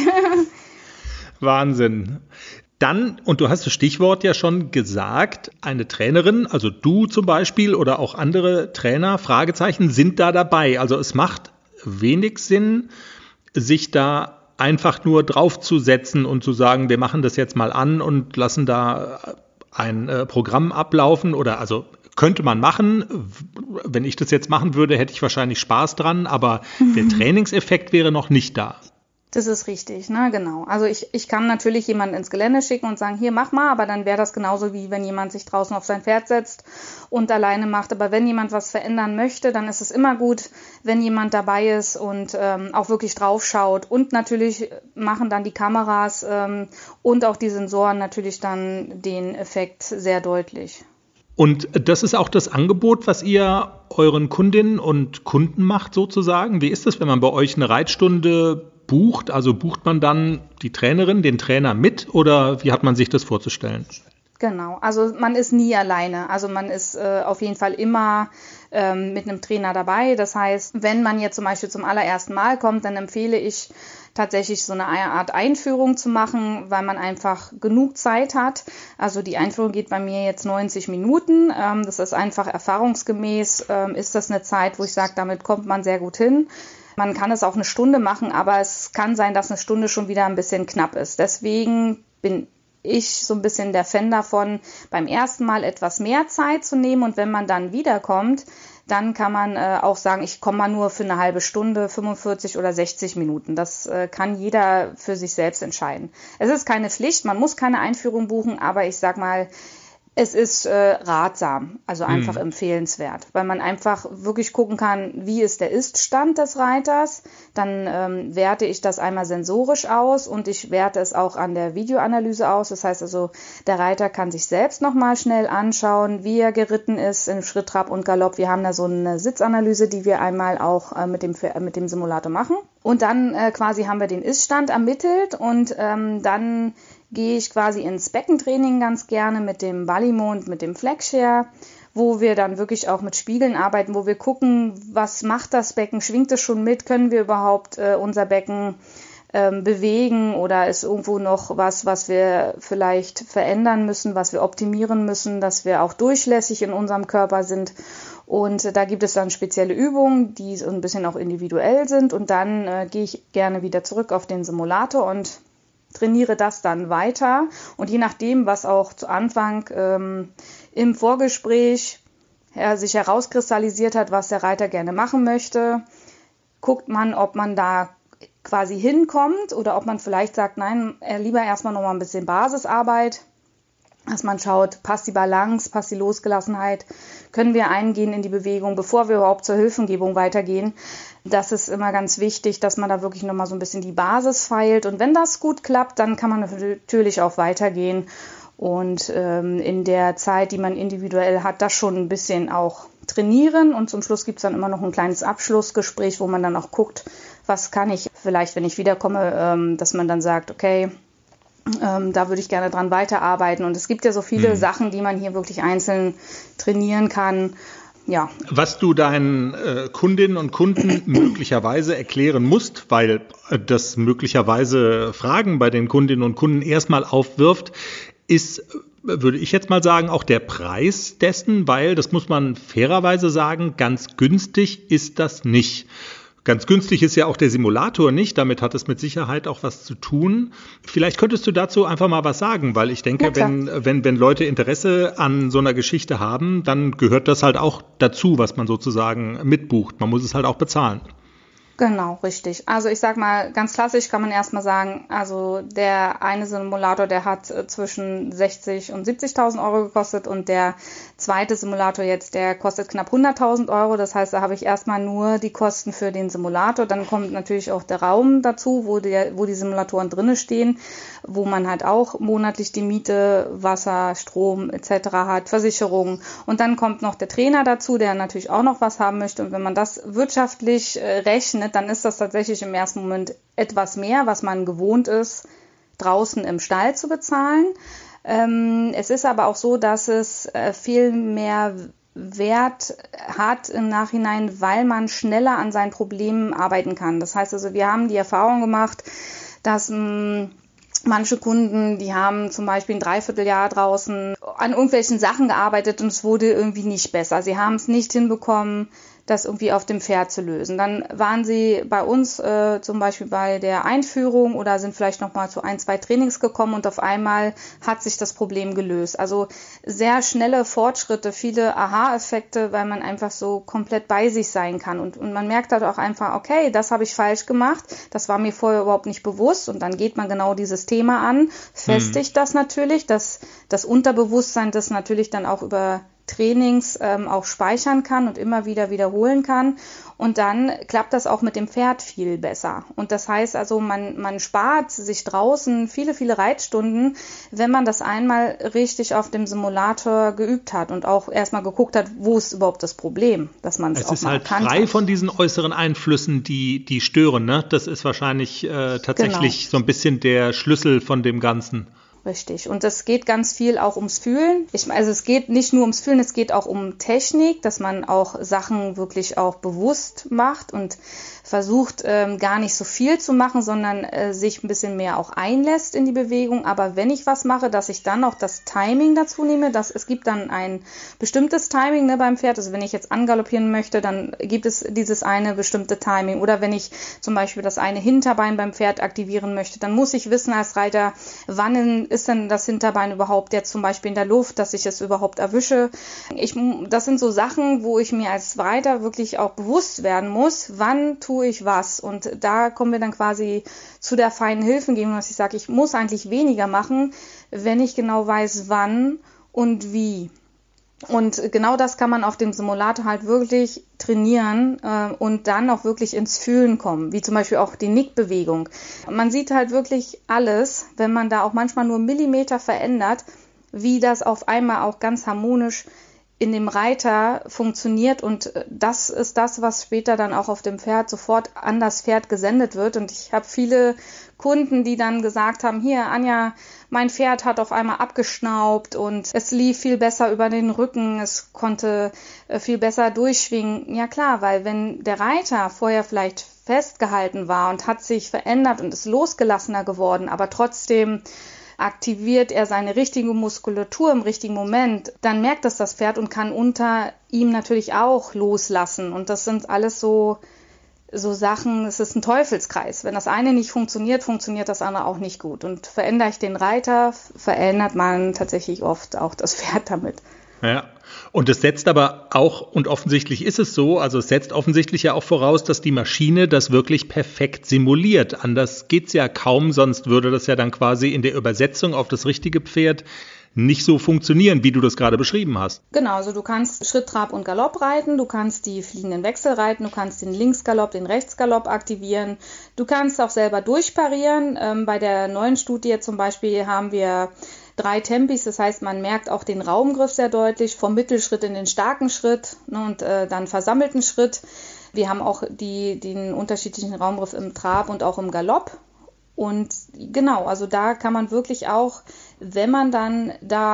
Wahnsinn. Dann, und du hast das Stichwort ja schon gesagt, eine Trainerin, also du zum Beispiel oder auch andere Trainer, Fragezeichen, sind da dabei. Also es macht wenig Sinn, sich da einfach nur draufzusetzen und zu sagen, wir machen das jetzt mal an und lassen da ein Programm ablaufen oder also könnte man machen. Wenn ich das jetzt machen würde, hätte ich wahrscheinlich Spaß dran, aber der Trainingseffekt wäre noch nicht da. Das ist richtig, ne, genau. Also ich kann natürlich jemanden ins Gelände schicken und sagen, hier, mach mal, aber dann wäre das genauso wie wenn jemand sich draußen auf sein Pferd setzt und alleine macht. Aber wenn jemand was verändern möchte, dann ist es immer gut, wenn jemand dabei ist und auch wirklich drauf schaut. Und natürlich machen dann die Kameras und auch die Sensoren natürlich dann den Effekt sehr deutlich. Und das ist auch das Angebot, was ihr euren Kundinnen und Kunden macht sozusagen. Wie ist das, wenn man bei euch eine Reitstunde bucht? Also bucht man dann die Trainerin, den Trainer mit oder wie hat man sich das vorzustellen? Genau, also man ist nie alleine. Also man ist auf jeden Fall immer mit einem Trainer dabei. Das heißt, wenn man jetzt zum Beispiel zum allerersten Mal kommt, dann empfehle ich tatsächlich so eine Art Einführung zu machen, weil man einfach genug Zeit hat. Also die Einführung geht bei mir jetzt 90 Minuten. Das ist einfach erfahrungsgemäß, ist das eine Zeit, wo ich sage, damit kommt man sehr gut hin. Man kann es auch eine Stunde machen, aber es kann sein, dass eine Stunde schon wieder ein bisschen knapp ist. Deswegen bin ich so ein bisschen der Fan davon, beim ersten Mal etwas mehr Zeit zu nehmen. Und wenn man dann wiederkommt, dann kann man auch sagen, ich komme mal nur für eine halbe Stunde, 45 oder 60 Minuten. Das kann jeder für sich selbst entscheiden. Es ist keine Pflicht, man muss keine Einführung buchen, aber ich sag mal, es ist ratsam, also einfach empfehlenswert, weil man einfach wirklich gucken kann, wie ist der Ist-Stand des Reiters. Dann werte ich das einmal sensorisch aus und ich werte es auch an der Videoanalyse aus. Das heißt also, der Reiter kann sich selbst nochmal schnell anschauen, wie er geritten ist im Schritt, Trab und Galopp. Wir haben da so eine Sitzanalyse, die wir einmal auch mit dem Simulator machen. Und dann quasi haben wir den Ist-Stand ermittelt und dann gehe ich quasi ins Beckentraining ganz gerne mit dem Ballimo und mit dem Flexshare, wo wir dann wirklich auch mit Spiegeln arbeiten, wo wir gucken, was macht das Becken, schwingt es schon mit, können wir überhaupt unser Becken bewegen oder ist irgendwo noch was wir vielleicht verändern müssen, was wir optimieren müssen, dass wir auch durchlässig in unserem Körper sind. Und da gibt es dann spezielle Übungen, die so ein bisschen auch individuell sind und dann gehe ich gerne wieder zurück auf den Simulator und trainiere das dann weiter. Und je nachdem, was auch zu Anfang im Vorgespräch sich herauskristallisiert hat, was der Reiter gerne machen möchte, guckt man, ob man da quasi hinkommt oder ob man vielleicht sagt, nein, lieber erstmal nochmal ein bisschen Basisarbeit, dass man schaut, passt die Balance, passt die Losgelassenheit, können wir eingehen in die Bewegung, bevor wir überhaupt zur Hilfengebung weitergehen. Das ist immer ganz wichtig, dass man da wirklich nochmal so ein bisschen die Basis feilt. Und wenn das gut klappt, dann kann man natürlich auch weitergehen und in der Zeit, die man individuell hat, das schon ein bisschen auch trainieren. Und zum Schluss gibt es dann immer noch ein kleines Abschlussgespräch, wo man dann auch guckt, was kann ich vielleicht, wenn ich wiederkomme, dass man dann sagt, okay, da würde ich gerne dran weiterarbeiten. Und es gibt ja so viele Sachen, die man hier wirklich einzeln trainieren kann. Ja. Was du deinen Kundinnen und Kunden möglicherweise erklären musst, weil das möglicherweise Fragen bei den Kundinnen und Kunden erstmal aufwirft, ist, würde ich jetzt mal sagen, auch der Preis dessen, weil, das muss man fairerweise sagen, ganz günstig ist das nicht. Ganz günstig ist ja auch der Simulator nicht, damit hat es mit Sicherheit auch was zu tun. Vielleicht könntest du dazu einfach mal was sagen, weil ich denke, wenn Leute Interesse an so einer Geschichte haben, dann gehört das halt auch dazu, was man sozusagen mitbucht. Man muss es halt auch bezahlen. Genau, richtig. Also ich sag mal, ganz klassisch kann man erstmal sagen, also der eine Simulator, der hat zwischen 60.000 und 70.000 Euro gekostet und der zweite Simulator jetzt, der kostet knapp 100.000 Euro. Das heißt, da habe ich erstmal nur die Kosten für den Simulator. Dann kommt natürlich auch der Raum dazu, wo die Simulatoren drinne stehen, wo man halt auch monatlich die Miete, Wasser, Strom etc. hat, Versicherung. Und dann kommt noch der Trainer dazu, der natürlich auch noch was haben möchte. Und wenn man das wirtschaftlich rechnet, dann ist das tatsächlich im ersten Moment etwas mehr, was man gewohnt ist, draußen im Stall zu bezahlen. Es ist aber auch so, dass es viel mehr Wert hat im Nachhinein, weil man schneller an seinen Problemen arbeiten kann. Das heißt also, wir haben die Erfahrung gemacht, dass manche Kunden, die haben zum Beispiel ein Dreivierteljahr draußen an irgendwelchen Sachen gearbeitet und es wurde irgendwie nicht besser. Sie haben es nicht hinbekommen, das irgendwie auf dem Pferd zu lösen. Dann waren sie bei uns zum Beispiel bei der Einführung oder sind vielleicht noch mal zu 1-2 Trainings gekommen und auf einmal hat sich das Problem gelöst. Also sehr schnelle Fortschritte, viele Aha-Effekte, weil man einfach so komplett bei sich sein kann. Und man merkt halt auch einfach, okay, das habe ich falsch gemacht, das war mir vorher überhaupt nicht bewusst. Und dann geht man genau dieses Thema an, festigt das natürlich, dass das Unterbewusstsein das natürlich dann auch über Trainings auch speichern kann und immer wieder wiederholen kann. Und dann klappt das auch mit dem Pferd viel besser. Und das heißt also, man spart sich draußen viele, viele Reitstunden, wenn man das einmal richtig auf dem Simulator geübt hat und auch erstmal geguckt hat, wo ist überhaupt das Problem, dass man es auch mal erkannt hat. Es ist halt frei von diesen äußeren Einflüssen, die stören, ne? Das ist wahrscheinlich tatsächlich so ein bisschen der Schlüssel von dem Ganzen. Richtig. Und es geht ganz viel auch ums Fühlen. Also es geht nicht nur ums Fühlen, es geht auch um Technik, dass man auch Sachen wirklich auch bewusst macht und versucht gar nicht so viel zu machen, sondern sich ein bisschen mehr auch einlässt in die Bewegung. Aber wenn ich was mache, dass ich dann auch das Timing dazu nehme, es gibt dann ein bestimmtes Timing, ne, beim Pferd. Also wenn ich jetzt angaloppieren möchte, dann gibt es dieses eine bestimmte Timing. Oder wenn ich zum Beispiel das eine Hinterbein beim Pferd aktivieren möchte, dann muss ich wissen als Reiter, wann ist denn das Hinterbein überhaupt jetzt zum Beispiel in der Luft, dass ich es überhaupt erwische. Das sind so Sachen, wo ich mir als Reiter wirklich auch bewusst werden muss, wann tue ich was. Und da kommen wir dann quasi zu der feinen Hilfengebung, dass ich sage, ich muss eigentlich weniger machen, wenn ich genau weiß, wann und wie. Und genau das kann man auf dem Simulator halt wirklich trainieren und dann auch wirklich ins Fühlen kommen, wie zum Beispiel auch die Nickbewegung. Man sieht halt wirklich alles, wenn man da auch manchmal nur Millimeter verändert, wie das auf einmal auch ganz harmonisch in dem Reiter funktioniert, und das ist das, was später dann auch auf dem Pferd sofort an das Pferd gesendet wird. Und ich habe viele Kunden, die dann gesagt haben, hier Anja, mein Pferd hat auf einmal abgeschnaubt und es lief viel besser über den Rücken, es konnte viel besser durchschwingen. Ja klar, weil wenn der Reiter vorher vielleicht festgehalten war und hat sich verändert und ist losgelassener geworden, aber trotzdem aktiviert er seine richtige Muskulatur im richtigen Moment, dann merkt das Pferd und kann unter ihm natürlich auch loslassen. Und das sind alles so so Sachen, es ist ein Teufelskreis. Wenn das eine nicht funktioniert, funktioniert das andere auch nicht gut. Und verändere ich den Reiter, verändert man tatsächlich oft auch das Pferd damit. Ja, und es setzt aber auch, und offensichtlich ist es so, also es setzt offensichtlich ja auch voraus, dass die Maschine das wirklich perfekt simuliert. Anders geht's ja kaum, sonst würde das ja dann quasi in der Übersetzung auf das richtige Pferd nicht so funktionieren, wie du das gerade beschrieben hast. Genau, also du kannst Schritt, Trab und Galopp reiten, du kannst die fliegenden Wechsel reiten, du kannst den Linksgalopp, den Rechtsgalopp aktivieren, du kannst auch selber durchparieren. Bei der neuen Studie zum Beispiel haben wir 3 Tempis, das heißt, man merkt auch den Raumgriff sehr deutlich, vom Mittelschritt in den starken Schritt, ne, und dann versammelten Schritt. Wir haben auch den unterschiedlichen Raumgriff im Trab und auch im Galopp. Und genau, also da kann man wirklich auch, wenn man dann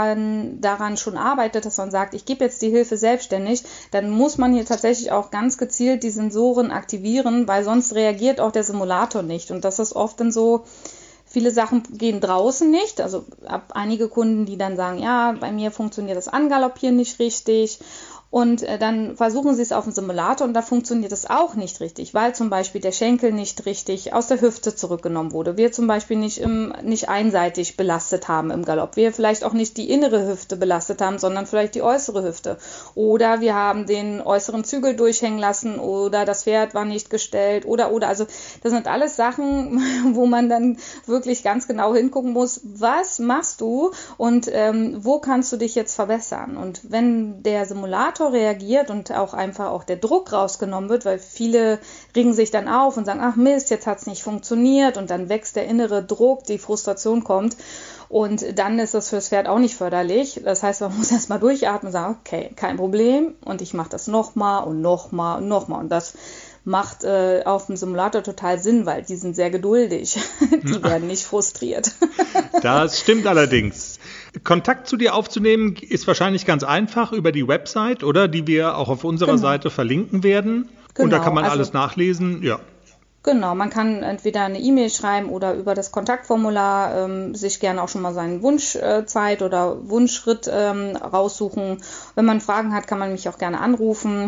daran schon arbeitet, dass man sagt, ich gebe jetzt die Hilfe selbstständig, dann muss man hier tatsächlich auch ganz gezielt die Sensoren aktivieren, weil sonst reagiert auch der Simulator nicht. Und das ist oft dann so, viele Sachen gehen draußen nicht. Also einige Kunden, die dann sagen, ja, bei mir funktioniert das Angaloppieren nicht richtig. Und dann versuchen sie es auf dem Simulator und da funktioniert es auch nicht richtig, weil zum Beispiel der Schenkel nicht richtig aus der Hüfte zurückgenommen wurde. Wir zum Beispiel nicht einseitig belastet haben im Galopp. Wir vielleicht auch nicht die innere Hüfte belastet haben, sondern vielleicht die äußere Hüfte. Oder wir haben den äußeren Zügel durchhängen lassen oder das Pferd war nicht gestellt oder. Also das sind alles Sachen, wo man dann wirklich ganz genau hingucken muss, was machst du und wo kannst du dich jetzt verbessern. Und wenn der Simulator reagiert und auch einfach auch der Druck rausgenommen wird, weil viele regen sich dann auf und sagen, ach Mist, jetzt hat es nicht funktioniert und dann wächst der innere Druck, die Frustration kommt und dann ist das fürs Pferd auch nicht förderlich. Das heißt, man muss erstmal durchatmen und sagen, okay, kein Problem und ich mache das nochmal und nochmal und nochmal und das macht auf dem Simulator total Sinn, weil die sind sehr geduldig. Die werden nicht frustriert. Das stimmt allerdings. Kontakt zu dir aufzunehmen ist wahrscheinlich ganz einfach über die Website, oder? Die wir auch auf unserer Seite verlinken werden. Genau. Und da kann man alles nachlesen, ja. Genau, man kann entweder eine E-Mail schreiben oder über das Kontaktformular sich gerne auch schon mal seinen Wunschzeit oder Wunschschritt raussuchen. Wenn man Fragen hat, kann man mich auch gerne anrufen.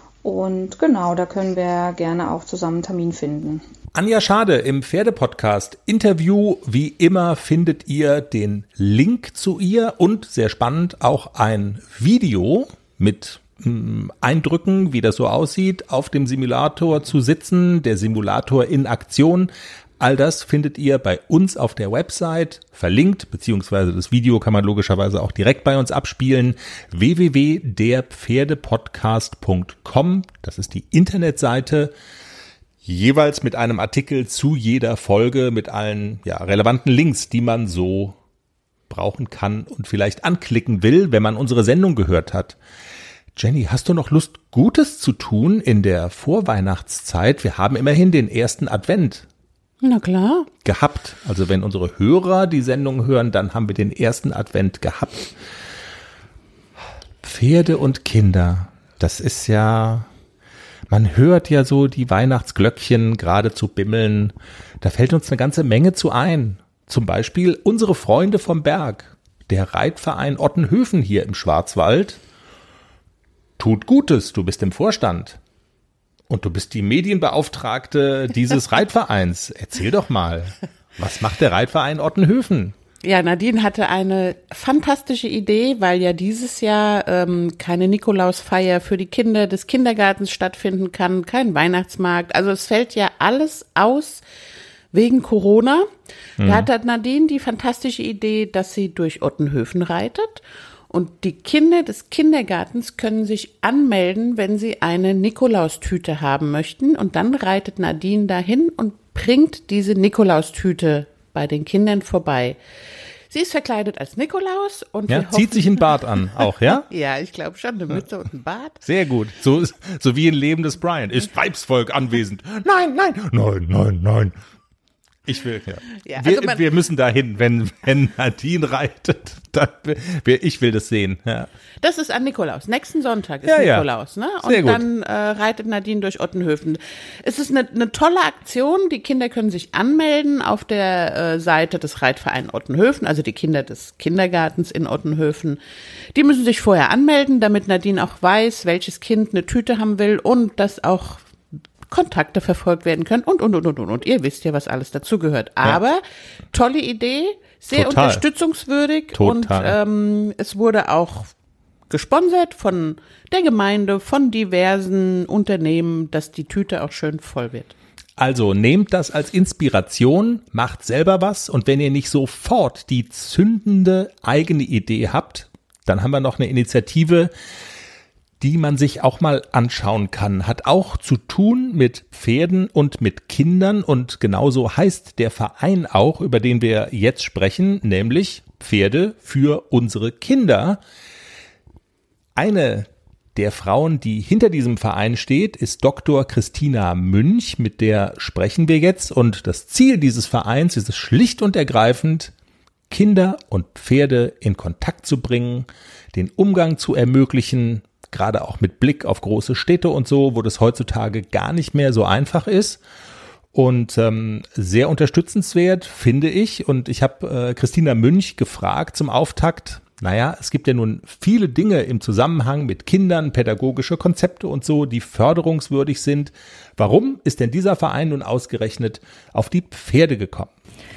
Und genau, da können wir gerne auch zusammen einen Termin finden. Anja Schade im Pferdepodcast Interview. Wie immer findet ihr den Link zu ihr und sehr spannend auch ein Video mit Eindrücken, wie das so aussieht, auf dem Simulator zu sitzen, der Simulator in Aktion. All das findet ihr bei uns auf der Website verlinkt, beziehungsweise das Video kann man logischerweise auch direkt bei uns abspielen. www.derpferdepodcast.com, das ist die Internetseite, jeweils mit einem Artikel zu jeder Folge mit allen relevanten Links, die man so brauchen kann und vielleicht anklicken will, wenn man unsere Sendung gehört hat. Jenny, hast du noch Lust, Gutes zu tun in der Vorweihnachtszeit? Wir haben immerhin den ersten Advent. Na klar. Gehabt. Also wenn unsere Hörer die Sendung hören, dann haben wir den ersten Advent gehabt. Pferde und Kinder, das ist ja, man hört ja so die Weihnachtsglöckchen geradezu bimmeln. Da fällt uns eine ganze Menge zu ein. Zum Beispiel unsere Freunde vom Berg, der Reitverein Ottenhöfen hier im Schwarzwald. Tut Gutes, du bist im Vorstand. Und du bist die Medienbeauftragte dieses Reitvereins. Erzähl doch mal, was macht der Reitverein Ottenhöfen? Ja, Nadine hatte eine fantastische Idee, weil ja dieses Jahr keine Nikolausfeier für die Kinder des Kindergartens stattfinden kann, kein Weihnachtsmarkt. Also es fällt ja alles aus wegen Corona. Da hat Nadine die fantastische Idee, dass sie durch Ottenhöfen reitet. Und die Kinder des Kindergartens können sich anmelden, wenn sie eine Nikolaustüte haben möchten. Und dann reitet Nadine dahin und bringt diese Nikolaustüte bei den Kindern vorbei. Sie ist verkleidet als Nikolaus und ja, zieht sich einen Bart an, auch, ja? Ja, ich glaube schon, eine Mütze und ein Bart. Sehr gut. So wie ein Leben des Brian. Ist Weibsvolk anwesend? Nein, nein, nein, nein, nein. Ich will, ja. Wir müssen dahin, wenn Nadine reitet. Ich will das sehen. Ja. Das ist an Nikolaus. Nächsten Sonntag ist Nikolaus. Ne? Und sehr gut. Dann reitet Nadine durch Ottenhöfen. Es ist eine tolle Aktion. Die Kinder können sich anmelden auf der Seite des Reitvereins Ottenhöfen, also die Kinder des Kindergartens in Ottenhöfen. Die müssen sich vorher anmelden, damit Nadine auch weiß, welches Kind eine Tüte haben will und das auch Kontakte verfolgt werden können und. Ihr wisst ja, was alles dazugehört. Aber tolle Idee, sehr Total. unterstützungswürdig. Total. Und es wurde auch gesponsert von der Gemeinde, von diversen Unternehmen, dass die Tüte auch schön voll wird. Also nehmt das als Inspiration, macht selber was und wenn ihr nicht sofort die zündende eigene Idee habt, dann haben wir noch eine Initiative, die man sich auch mal anschauen kann. Hat auch zu tun mit Pferden und mit Kindern und genauso heißt der Verein auch, über den wir jetzt sprechen, nämlich Pferde für unsere Kinder. Eine der Frauen, die hinter diesem Verein steht, ist Dr. Christina Münch, mit der sprechen wir jetzt. Und das Ziel dieses Vereins ist es schlicht und ergreifend, Kinder und Pferde in Kontakt zu bringen, den Umgang zu ermöglichen, gerade auch mit Blick auf große Städte und so, wo das heutzutage gar nicht mehr so einfach ist. Und sehr unterstützenswert, finde ich. Und ich habe Christina Münch gefragt zum Auftakt, naja, es gibt ja nun viele Dinge im Zusammenhang mit Kindern, pädagogische Konzepte und so, die förderungswürdig sind. Warum ist denn dieser Verein nun ausgerechnet auf die Pferde gekommen?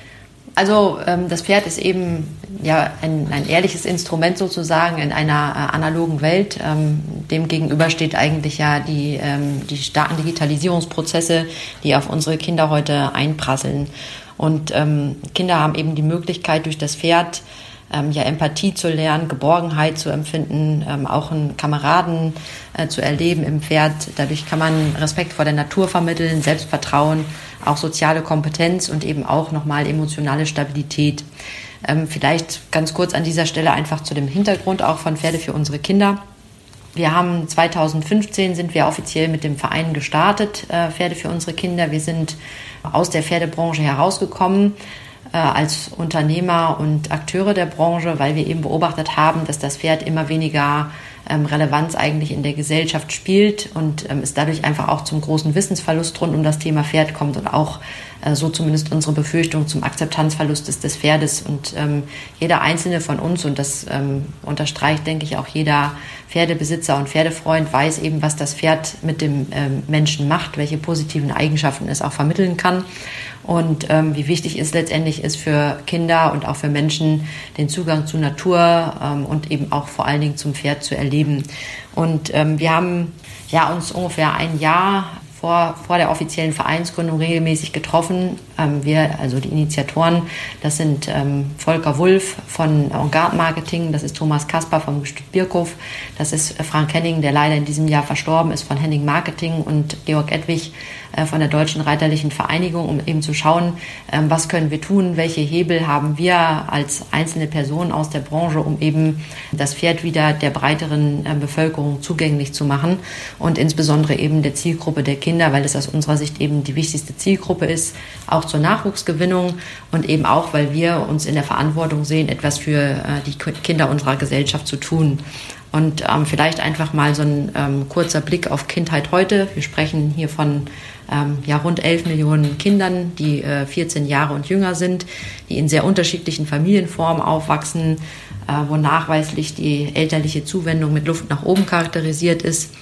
Also das Pferd ist eben ja ein ehrliches Instrument sozusagen in einer analogen Welt. Dem gegenüber steht eigentlich ja die starken Digitalisierungsprozesse, die auf unsere Kinder heute einprasseln. Und Kinder haben eben die Möglichkeit, durch das Pferd Empathie zu lernen, Geborgenheit zu empfinden, auch einen Kameraden zu erleben im Pferd. Dadurch kann man Respekt vor der Natur vermitteln, Selbstvertrauen, auch soziale Kompetenz und eben auch nochmal emotionale Stabilität. Vielleicht ganz kurz an dieser Stelle einfach zu dem Hintergrund auch von Pferde für unsere Kinder. Wir haben 2015 sind wir offiziell mit dem Verein gestartet, Pferde für unsere Kinder. Wir sind aus der Pferdebranche herausgekommen, als Unternehmer und Akteure der Branche, weil wir eben beobachtet haben, dass das Pferd immer weniger Relevanz eigentlich in der Gesellschaft spielt und es dadurch einfach auch zum großen Wissensverlust rund um das Thema Pferd kommt und auch so zumindest unsere Befürchtung zum Akzeptanzverlust des Pferdes. Und jeder Einzelne von uns, und das unterstreicht, denke ich, auch jeder Pferdebesitzer und Pferdefreund, weiß eben, was das Pferd mit dem Menschen macht, welche positiven Eigenschaften es auch vermitteln kann. Und wie wichtig es letztendlich ist für Kinder und auch für Menschen, den Zugang zur Natur und eben auch vor allen Dingen zum Pferd zu erleben. Und wir haben uns ungefähr ein Jahr vor der offiziellen Vereinsgründung regelmäßig getroffen. Wir, also die Initiatoren, das sind Volker Wulff von Avantgarde Marketing, das ist Thomas Kasper vom Gestüt Birkhof, das ist Frank Henning, der leider in diesem Jahr verstorben ist, von Henning Marketing, und Georg Edwig von der Deutschen Reiterlichen Vereinigung, um eben zu schauen, was können wir tun, welche Hebel haben wir als einzelne Personen aus der Branche, um eben das Pferd wieder der breiteren Bevölkerung zugänglich zu machen und insbesondere eben der Zielgruppe der Kinder, weil es aus unserer Sicht eben die wichtigste Zielgruppe ist, auch zur Nachwuchsgewinnung und eben auch, weil wir uns in der Verantwortung sehen, etwas für die Kinder unserer Gesellschaft zu tun. Und vielleicht einfach mal so ein kurzer Blick auf Kindheit heute. Wir sprechen hier von rund 11 Millionen Kindern, die 14 Jahre und jünger sind, die in sehr unterschiedlichen Familienformen aufwachsen, wo nachweislich die elterliche Zuwendung mit Luft nach oben charakterisiert ist.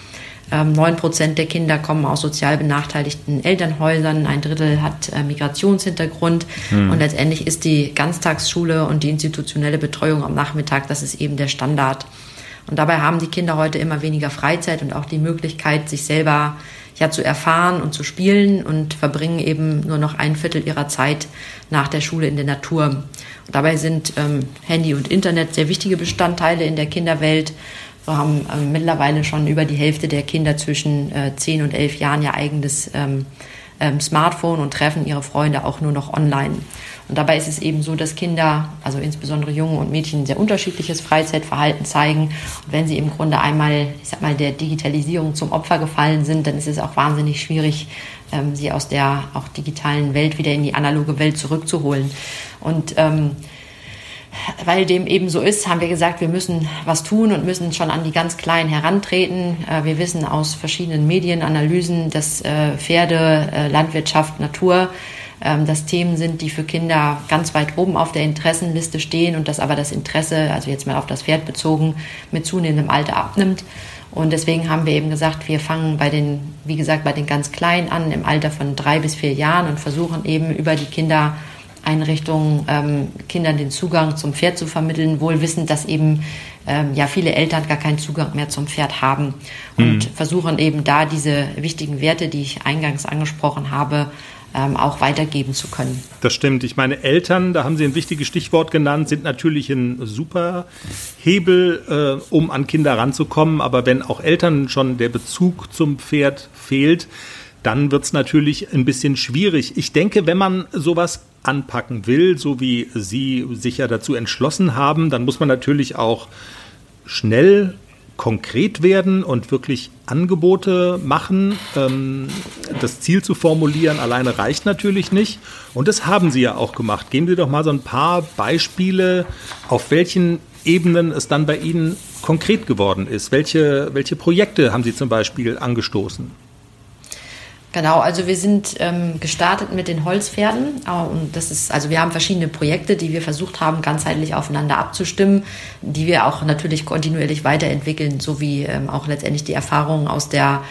9% der Kinder kommen aus sozial benachteiligten Elternhäusern, 1/3 hat Migrationshintergrund und letztendlich ist die Ganztagsschule und die institutionelle Betreuung am Nachmittag, das ist eben der Standard. Und dabei haben die Kinder heute immer weniger Freizeit und auch die Möglichkeit, sich selber zu erfahren und zu spielen und verbringen eben nur noch 1/4 ihrer Zeit nach der Schule in der Natur. Und dabei sind Handy und Internet sehr wichtige Bestandteile in der Kinderwelt. Wir haben mittlerweile schon über die Hälfte der Kinder zwischen 10 und 11 Jahren ihr eigenes Smartphone und treffen ihre Freunde auch nur noch online. Und dabei ist es eben so, dass Kinder, also insbesondere Junge und Mädchen, sehr unterschiedliches Freizeitverhalten zeigen. Und wenn sie im Grunde einmal, der Digitalisierung zum Opfer gefallen sind, dann ist es auch wahnsinnig schwierig, sie aus der auch digitalen Welt wieder in die analoge Welt zurückzuholen. Und weil dem eben so ist, haben wir gesagt, wir müssen was tun und müssen schon an die ganz Kleinen herantreten. Wir wissen aus verschiedenen Medienanalysen, dass Pferde, Landwirtschaft, Natur das Themen sind, die für Kinder ganz weit oben auf der Interessenliste stehen und dass aber das Interesse, also jetzt mal auf das Pferd bezogen, mit zunehmendem Alter abnimmt. Und deswegen haben wir eben gesagt, wir fangen bei den ganz Kleinen an, im Alter von 3 bis 4 Jahren und versuchen eben über die Kindereinrichtungen Kindern den Zugang zum Pferd zu vermitteln, wohl wissend, dass eben viele Eltern gar keinen Zugang mehr zum Pferd haben und versuchen eben da diese wichtigen Werte, die ich eingangs angesprochen habe, auch weitergeben zu können. Das stimmt. Ich meine, Eltern, da haben Sie ein wichtiges Stichwort genannt, sind natürlich ein super Hebel, um an Kinder ranzukommen. Aber wenn auch Eltern schon der Bezug zum Pferd fehlt, dann wird es natürlich ein bisschen schwierig. Ich denke, wenn man sowas anpacken will, so wie Sie sich ja dazu entschlossen haben, dann muss man natürlich auch schnell konkret werden und wirklich Angebote machen. Das Ziel zu formulieren alleine reicht natürlich nicht. Und das haben Sie ja auch gemacht. Geben Sie doch mal so ein paar Beispiele, auf welchen Ebenen es dann bei Ihnen konkret geworden ist. Welche Projekte haben Sie zum Beispiel angestoßen? Genau, also wir sind gestartet mit den Holzpferden und wir haben verschiedene Projekte, die wir versucht haben, ganzheitlich aufeinander abzustimmen, die wir auch natürlich kontinuierlich weiterentwickeln, sowie auch letztendlich die Erfahrungen aus der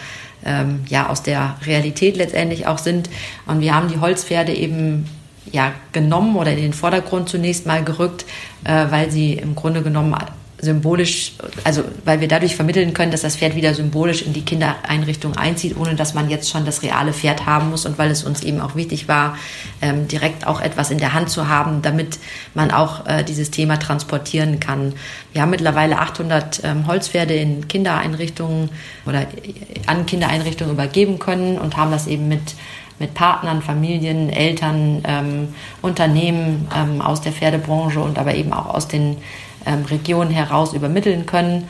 Realität letztendlich auch sind. Und wir haben die Holzpferde eben genommen oder in den Vordergrund zunächst mal gerückt, weil sie im Grunde genommen symbolisch, also weil wir dadurch vermitteln können, dass das Pferd wieder symbolisch in die Kindereinrichtung einzieht, ohne dass man jetzt schon das reale Pferd haben muss und weil es uns eben auch wichtig war, direkt auch etwas in der Hand zu haben, damit man auch dieses Thema transportieren kann. Wir haben mittlerweile 800 Holzpferde in Kindereinrichtungen oder an Kindereinrichtungen übergeben können und haben das eben mit Partnern, Familien, Eltern, Unternehmen aus der Pferdebranche und aber eben auch aus den Regionen heraus übermitteln können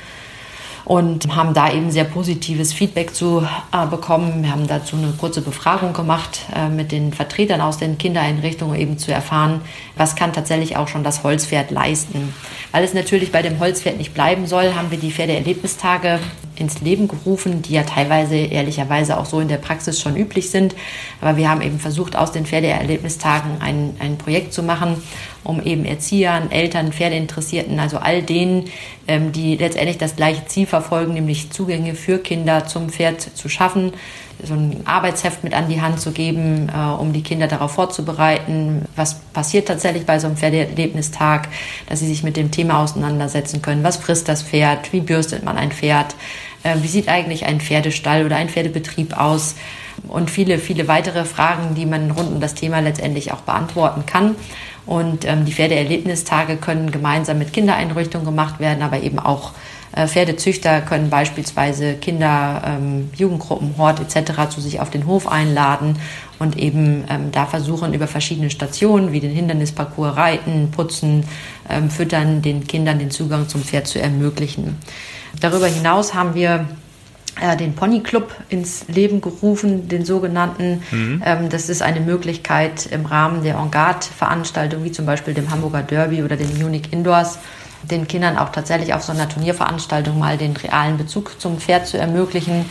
und haben da eben sehr positives Feedback zu bekommen. Wir haben dazu eine kurze Befragung gemacht mit den Vertretern aus den Kindereinrichtungen, um eben zu erfahren, was kann tatsächlich auch schon das Holzpferd leisten. Weil es natürlich bei dem Holzpferd nicht bleiben soll, haben wir die Pferdeerlebnistage ins Leben gerufen, die ja teilweise ehrlicherweise auch so in der Praxis schon üblich sind. Aber wir haben eben versucht, aus den Pferdeerlebnistagen ein Projekt zu machen, um eben Erziehern, Eltern, Pferdeinteressierten, also all denen, die letztendlich das gleiche Ziel verfolgen, nämlich Zugänge für Kinder zum Pferd zu schaffen, so ein Arbeitsheft mit an die Hand zu geben, um die Kinder darauf vorzubereiten, was passiert tatsächlich bei so einem Pferdeerlebnistag, dass sie sich mit dem Thema auseinandersetzen können. Was frisst das Pferd? Wie bürstet man ein Pferd? Wie sieht eigentlich ein Pferdestall oder ein Pferdebetrieb aus? Und viele, viele weitere Fragen, die man rund um das Thema letztendlich auch beantworten kann. Und die Pferdeerlebnistage können gemeinsam mit Kindereinrichtungen gemacht werden, aber eben auch Pferdezüchter können beispielsweise Kinder, Jugendgruppen, Hort etc. zu sich auf den Hof einladen und eben da versuchen, über verschiedene Stationen wie den Hindernisparcours Reiten, Putzen, Füttern, den Kindern den Zugang zum Pferd zu ermöglichen. Darüber hinaus haben wir den Ponyclub ins Leben gerufen, den sogenannten. Das ist eine Möglichkeit im Rahmen der En-Garde-Veranstaltungen, wie zum Beispiel dem Hamburger Derby oder den Munich Indoors, den Kindern auch tatsächlich auf so einer Turnierveranstaltung mal den realen Bezug zum Pferd zu ermöglichen.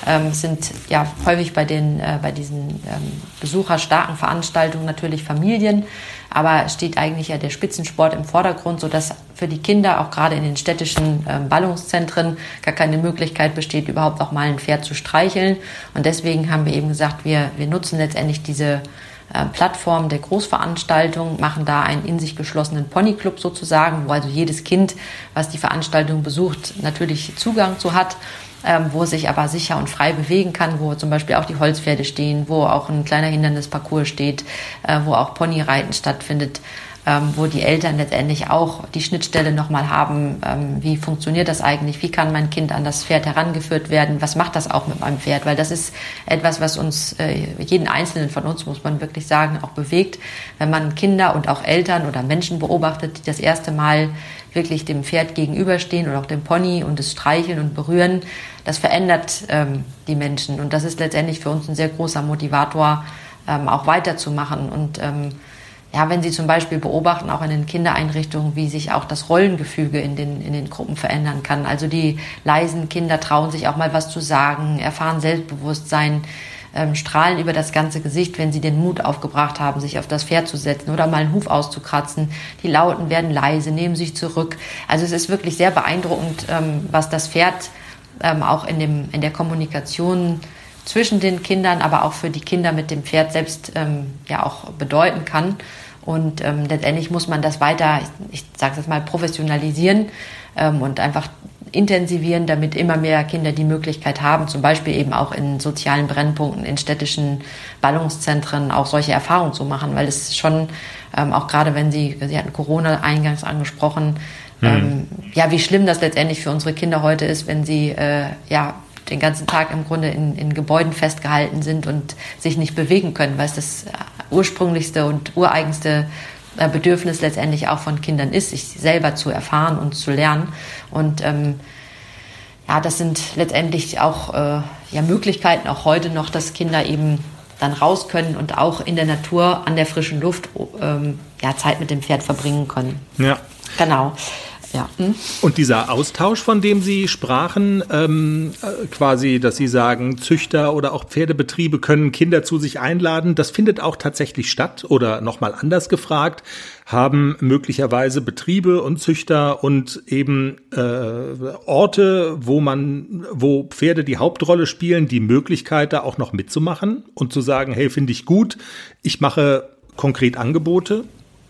Sind ja häufig bei diesen besucherstarken Veranstaltungen natürlich Familien, aber steht eigentlich ja der Spitzensport im Vordergrund, sodass für die Kinder auch gerade in den städtischen Ballungszentren gar keine Möglichkeit besteht, überhaupt auch mal ein Pferd zu streicheln. Und deswegen haben wir eben gesagt, wir nutzen letztendlich diese Plattform der Großveranstaltung, machen da einen in sich geschlossenen Ponyclub sozusagen, wo also jedes Kind, was die Veranstaltung besucht, natürlich Zugang zu hat, wo es sich aber sicher und frei bewegen kann, wo zum Beispiel auch die Holzpferde stehen, wo auch ein kleiner Hindernisparcours steht, wo auch Ponyreiten stattfindet, wo die Eltern letztendlich auch die Schnittstelle nochmal haben, wie funktioniert das eigentlich, wie kann mein Kind an das Pferd herangeführt werden, was macht das auch mit meinem Pferd, weil das ist etwas, was uns, jeden Einzelnen von uns, muss man wirklich sagen, auch bewegt, wenn man Kinder und auch Eltern oder Menschen beobachtet, die das erste Mal wirklich dem Pferd gegenüberstehen oder auch dem Pony und es streicheln und berühren, das verändert die Menschen und das ist letztendlich für uns ein sehr großer Motivator, auch weiterzumachen und wenn Sie zum Beispiel beobachten, auch in den Kindereinrichtungen, wie sich auch das Rollengefüge in den Gruppen verändern kann. Also die leisen Kinder trauen sich auch mal was zu sagen, erfahren Selbstbewusstsein, strahlen über das ganze Gesicht, wenn sie den Mut aufgebracht haben, sich auf das Pferd zu setzen oder mal einen Huf auszukratzen. Die Lauten werden leise, nehmen sich zurück. Also es ist wirklich sehr beeindruckend, was das Pferd auch in der Kommunikation zwischen den Kindern, aber auch für die Kinder mit dem Pferd selbst ja auch bedeuten kann. Und letztendlich muss man das weiter, ich sage es jetzt mal, professionalisieren und einfach intensivieren, damit immer mehr Kinder die Möglichkeit haben, zum Beispiel eben auch in sozialen Brennpunkten, in städtischen Ballungszentren auch solche Erfahrungen zu machen, weil es schon, auch gerade wenn Sie hatten Corona eingangs angesprochen, ja, wie schlimm das letztendlich für unsere Kinder heute ist, wenn sie ja den ganzen Tag im Grunde in Gebäuden festgehalten sind und sich nicht bewegen können, weil es das ursprünglichste und ureigenste Bedürfnis letztendlich auch von Kindern ist, sich selber zu erfahren und zu lernen. Und ja, das sind letztendlich auch ja, Möglichkeiten auch heute noch, dass Kinder eben dann raus können und auch in der Natur, an der frischen Luft ja, Zeit mit dem Pferd verbringen können. Ja. Genau. Ja. Und dieser Austausch, von dem Sie sprachen, quasi, dass Sie sagen, Züchter oder auch Pferdebetriebe können Kinder zu sich einladen, das findet auch tatsächlich statt? Oder nochmal anders gefragt, haben möglicherweise Betriebe und Züchter und eben Orte, wo Pferde die Hauptrolle spielen, die Möglichkeit, da auch noch mitzumachen und zu sagen, hey, finde ich gut, ich mache konkret Angebote?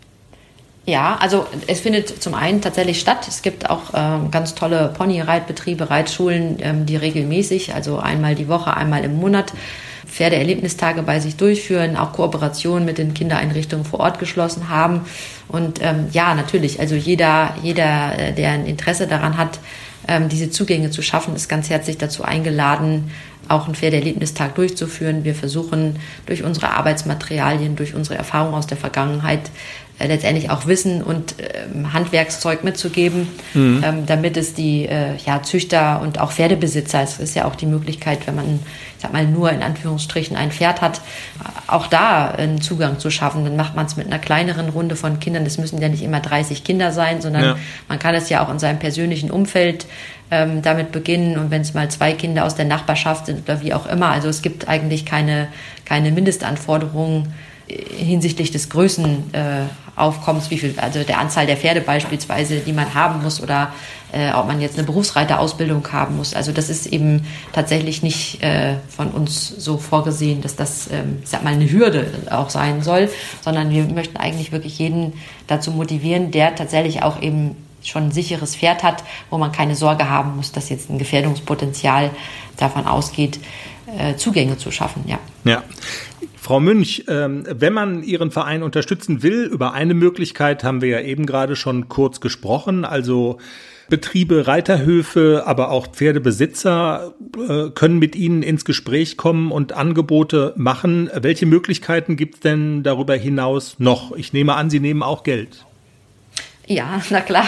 Ja, also es findet zum einen tatsächlich statt. Es gibt auch ganz tolle Pony-Reitbetriebe, Reitschulen, die regelmäßig, also einmal die Woche, einmal im Monat, Pferdeerlebnistage bei sich durchführen, auch Kooperationen mit den Kindereinrichtungen vor Ort geschlossen haben. Und ja, natürlich, also jeder, der ein Interesse daran hat, diese Zugänge zu schaffen, ist ganz herzlich dazu eingeladen, auch einen Pferdeerlebnistag durchzuführen. Wir versuchen durch unsere Arbeitsmaterialien, durch unsere Erfahrungen aus der Vergangenheit letztendlich auch Wissen und Handwerkszeug mitzugeben, damit es die ja, Züchter und auch Pferdebesitzer, es ist ja auch die Möglichkeit, wenn man, ich sag mal, nur in Anführungsstrichen ein Pferd hat, auch da einen Zugang zu schaffen. Dann macht man es mit einer kleineren Runde von Kindern. Das müssen ja nicht immer 30 Kinder sein, sondern man kann es ja auch in seinem persönlichen Umfeld damit beginnen. Und wenn es mal 2 Kinder aus der Nachbarschaft sind oder wie auch immer. Also es gibt eigentlich keine Mindestanforderungen hinsichtlich des Größenaufkommens, also der Anzahl der Pferde beispielsweise, die man haben muss oder ob man jetzt eine Berufsreiterausbildung haben muss. Also das ist eben tatsächlich nicht von uns so vorgesehen, dass das, ich sag mal, eine Hürde auch sein soll, sondern wir möchten eigentlich wirklich jeden dazu motivieren, der tatsächlich auch eben schon ein sicheres Pferd hat, wo man keine Sorge haben muss, dass jetzt ein Gefährdungspotenzial davon ausgeht, Zugänge zu schaffen. Ja. Ja. Frau Münch, wenn man Ihren Verein unterstützen will, über eine Möglichkeit haben wir ja eben gerade schon kurz gesprochen, also Betriebe, Reiterhöfe, aber auch Pferdebesitzer können mit Ihnen ins Gespräch kommen und Angebote machen. Welche Möglichkeiten gibt es denn darüber hinaus noch? Ich nehme an, Sie nehmen auch Geld. Ja, na klar.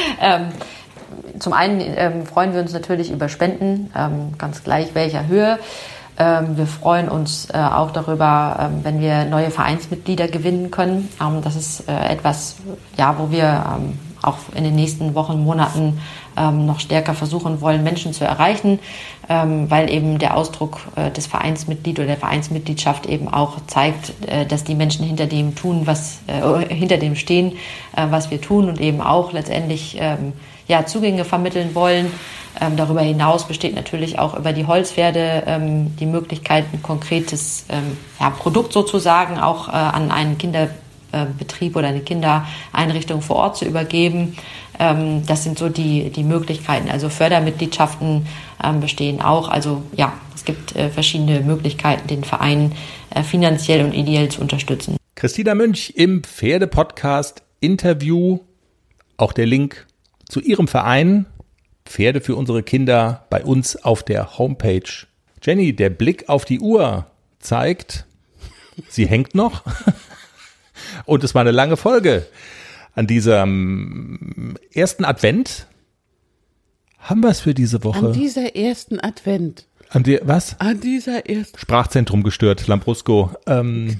Zum einen freuen wir uns natürlich über Spenden, ganz gleich welcher Höhe. Wir freuen uns auch darüber, wenn wir neue Vereinsmitglieder gewinnen können. Das ist etwas, ja, wo wir auch in den nächsten Wochen, Monaten noch stärker versuchen wollen, Menschen zu erreichen, weil eben der Ausdruck des Vereinsmitglieds oder der Vereinsmitgliedschaft eben auch zeigt, dass die Menschen hinter dem tun, hinter dem stehen, was wir tun und eben auch letztendlich ja, Zugänge vermitteln wollen. Darüber hinaus besteht natürlich auch über die Holzpferde die Möglichkeit, ein konkretes ja, Produkt sozusagen auch an einen Kinderbetrieb oder eine Kindereinrichtung vor Ort zu übergeben. Das sind so die Möglichkeiten. Also Fördermitgliedschaften bestehen auch. Also ja, es gibt verschiedene Möglichkeiten, den Verein finanziell und ideell zu unterstützen. Christina Münch im Pferde-Podcast Interview. Auch der Link zu ihrem Verein Pferde für unsere Kinder bei uns auf der Homepage. Jenny, der Blick auf die Uhr zeigt, sie hängt noch. Und es war eine lange Folge. An diesem ersten Advent haben wir es für diese Woche. An dieser ersten Advent. Was? An dieser ersten. Sprachzentrum gestört, Lambrusco. Haben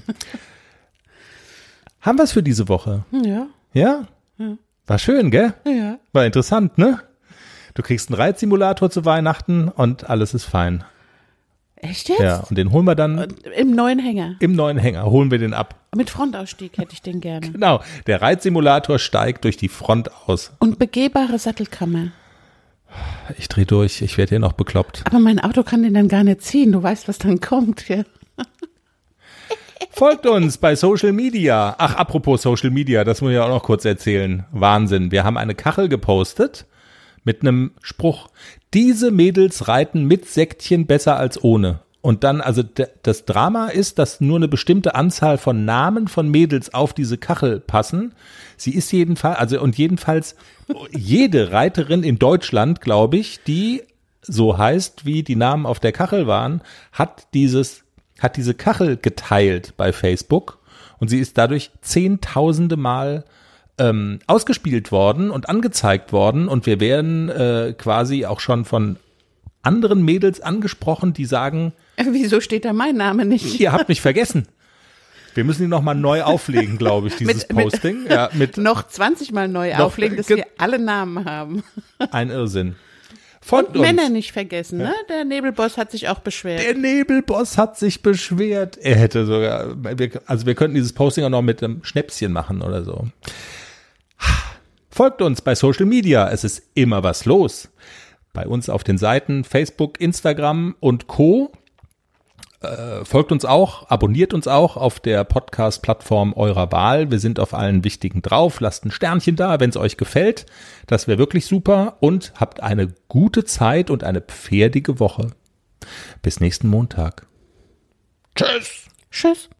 wir es für diese Woche? Ja. Ja? Ja. War schön, gell? Ja. War interessant, ne? Du kriegst einen Reitsimulator zu Weihnachten und alles ist fein. Echt jetzt? Ja, und den holen wir dann. Im neuen Hänger. Im neuen Hänger holen wir den ab. Mit Frontausstieg hätte ich den gerne. Genau, der Reitsimulator steigt durch die Front aus. Und begehbare Sattelkammer. Ich drehe durch, ich werde hier noch bekloppt. Aber mein Auto kann den dann gar nicht ziehen. Du weißt, was dann kommt. Ja. Folgt uns bei Social Media. Ach, apropos Social Media, das muss ich auch noch kurz erzählen. Wahnsinn. Wir haben eine Kachel gepostet mit einem Spruch. Diese Mädels reiten mit Säckchen besser als ohne. Und dann, also das Drama ist, dass nur eine bestimmte Anzahl von Namen von Mädels auf diese Kachel passen. Sie ist jedenfalls jede Reiterin in Deutschland, glaube ich, die so heißt, wie die Namen auf der Kachel waren, hat diese Kachel geteilt bei Facebook und sie ist dadurch zehntausende Mal ausgespielt worden und angezeigt worden und wir werden quasi auch schon von anderen Mädels angesprochen, die sagen, wieso steht da mein Name nicht? Ihr habt mich vergessen. Wir müssen ihn nochmal neu auflegen, glaube ich, dieses Posting. Ja, noch 20 Mal neu auflegen, dass wir alle Namen haben. Ein Irrsinn. Und Männer nicht vergessen, ne? Der Nebelboss hat sich auch beschwert. Der Nebelboss hat sich beschwert. Er hätte sogar, wir könnten dieses Posting auch noch mit einem Schnäpschen machen oder so. Folgt uns bei Social Media, es ist immer was los. Bei uns auf den Seiten Facebook, Instagram und Co. Folgt uns auch, abonniert uns auch auf der Podcast-Plattform eurer Wahl. Wir sind auf allen wichtigen drauf. Lasst ein Sternchen da, wenn es euch gefällt. Das wäre wirklich super. Und habt eine gute Zeit und eine pferdige Woche. Bis nächsten Montag. Tschüss. Tschüss.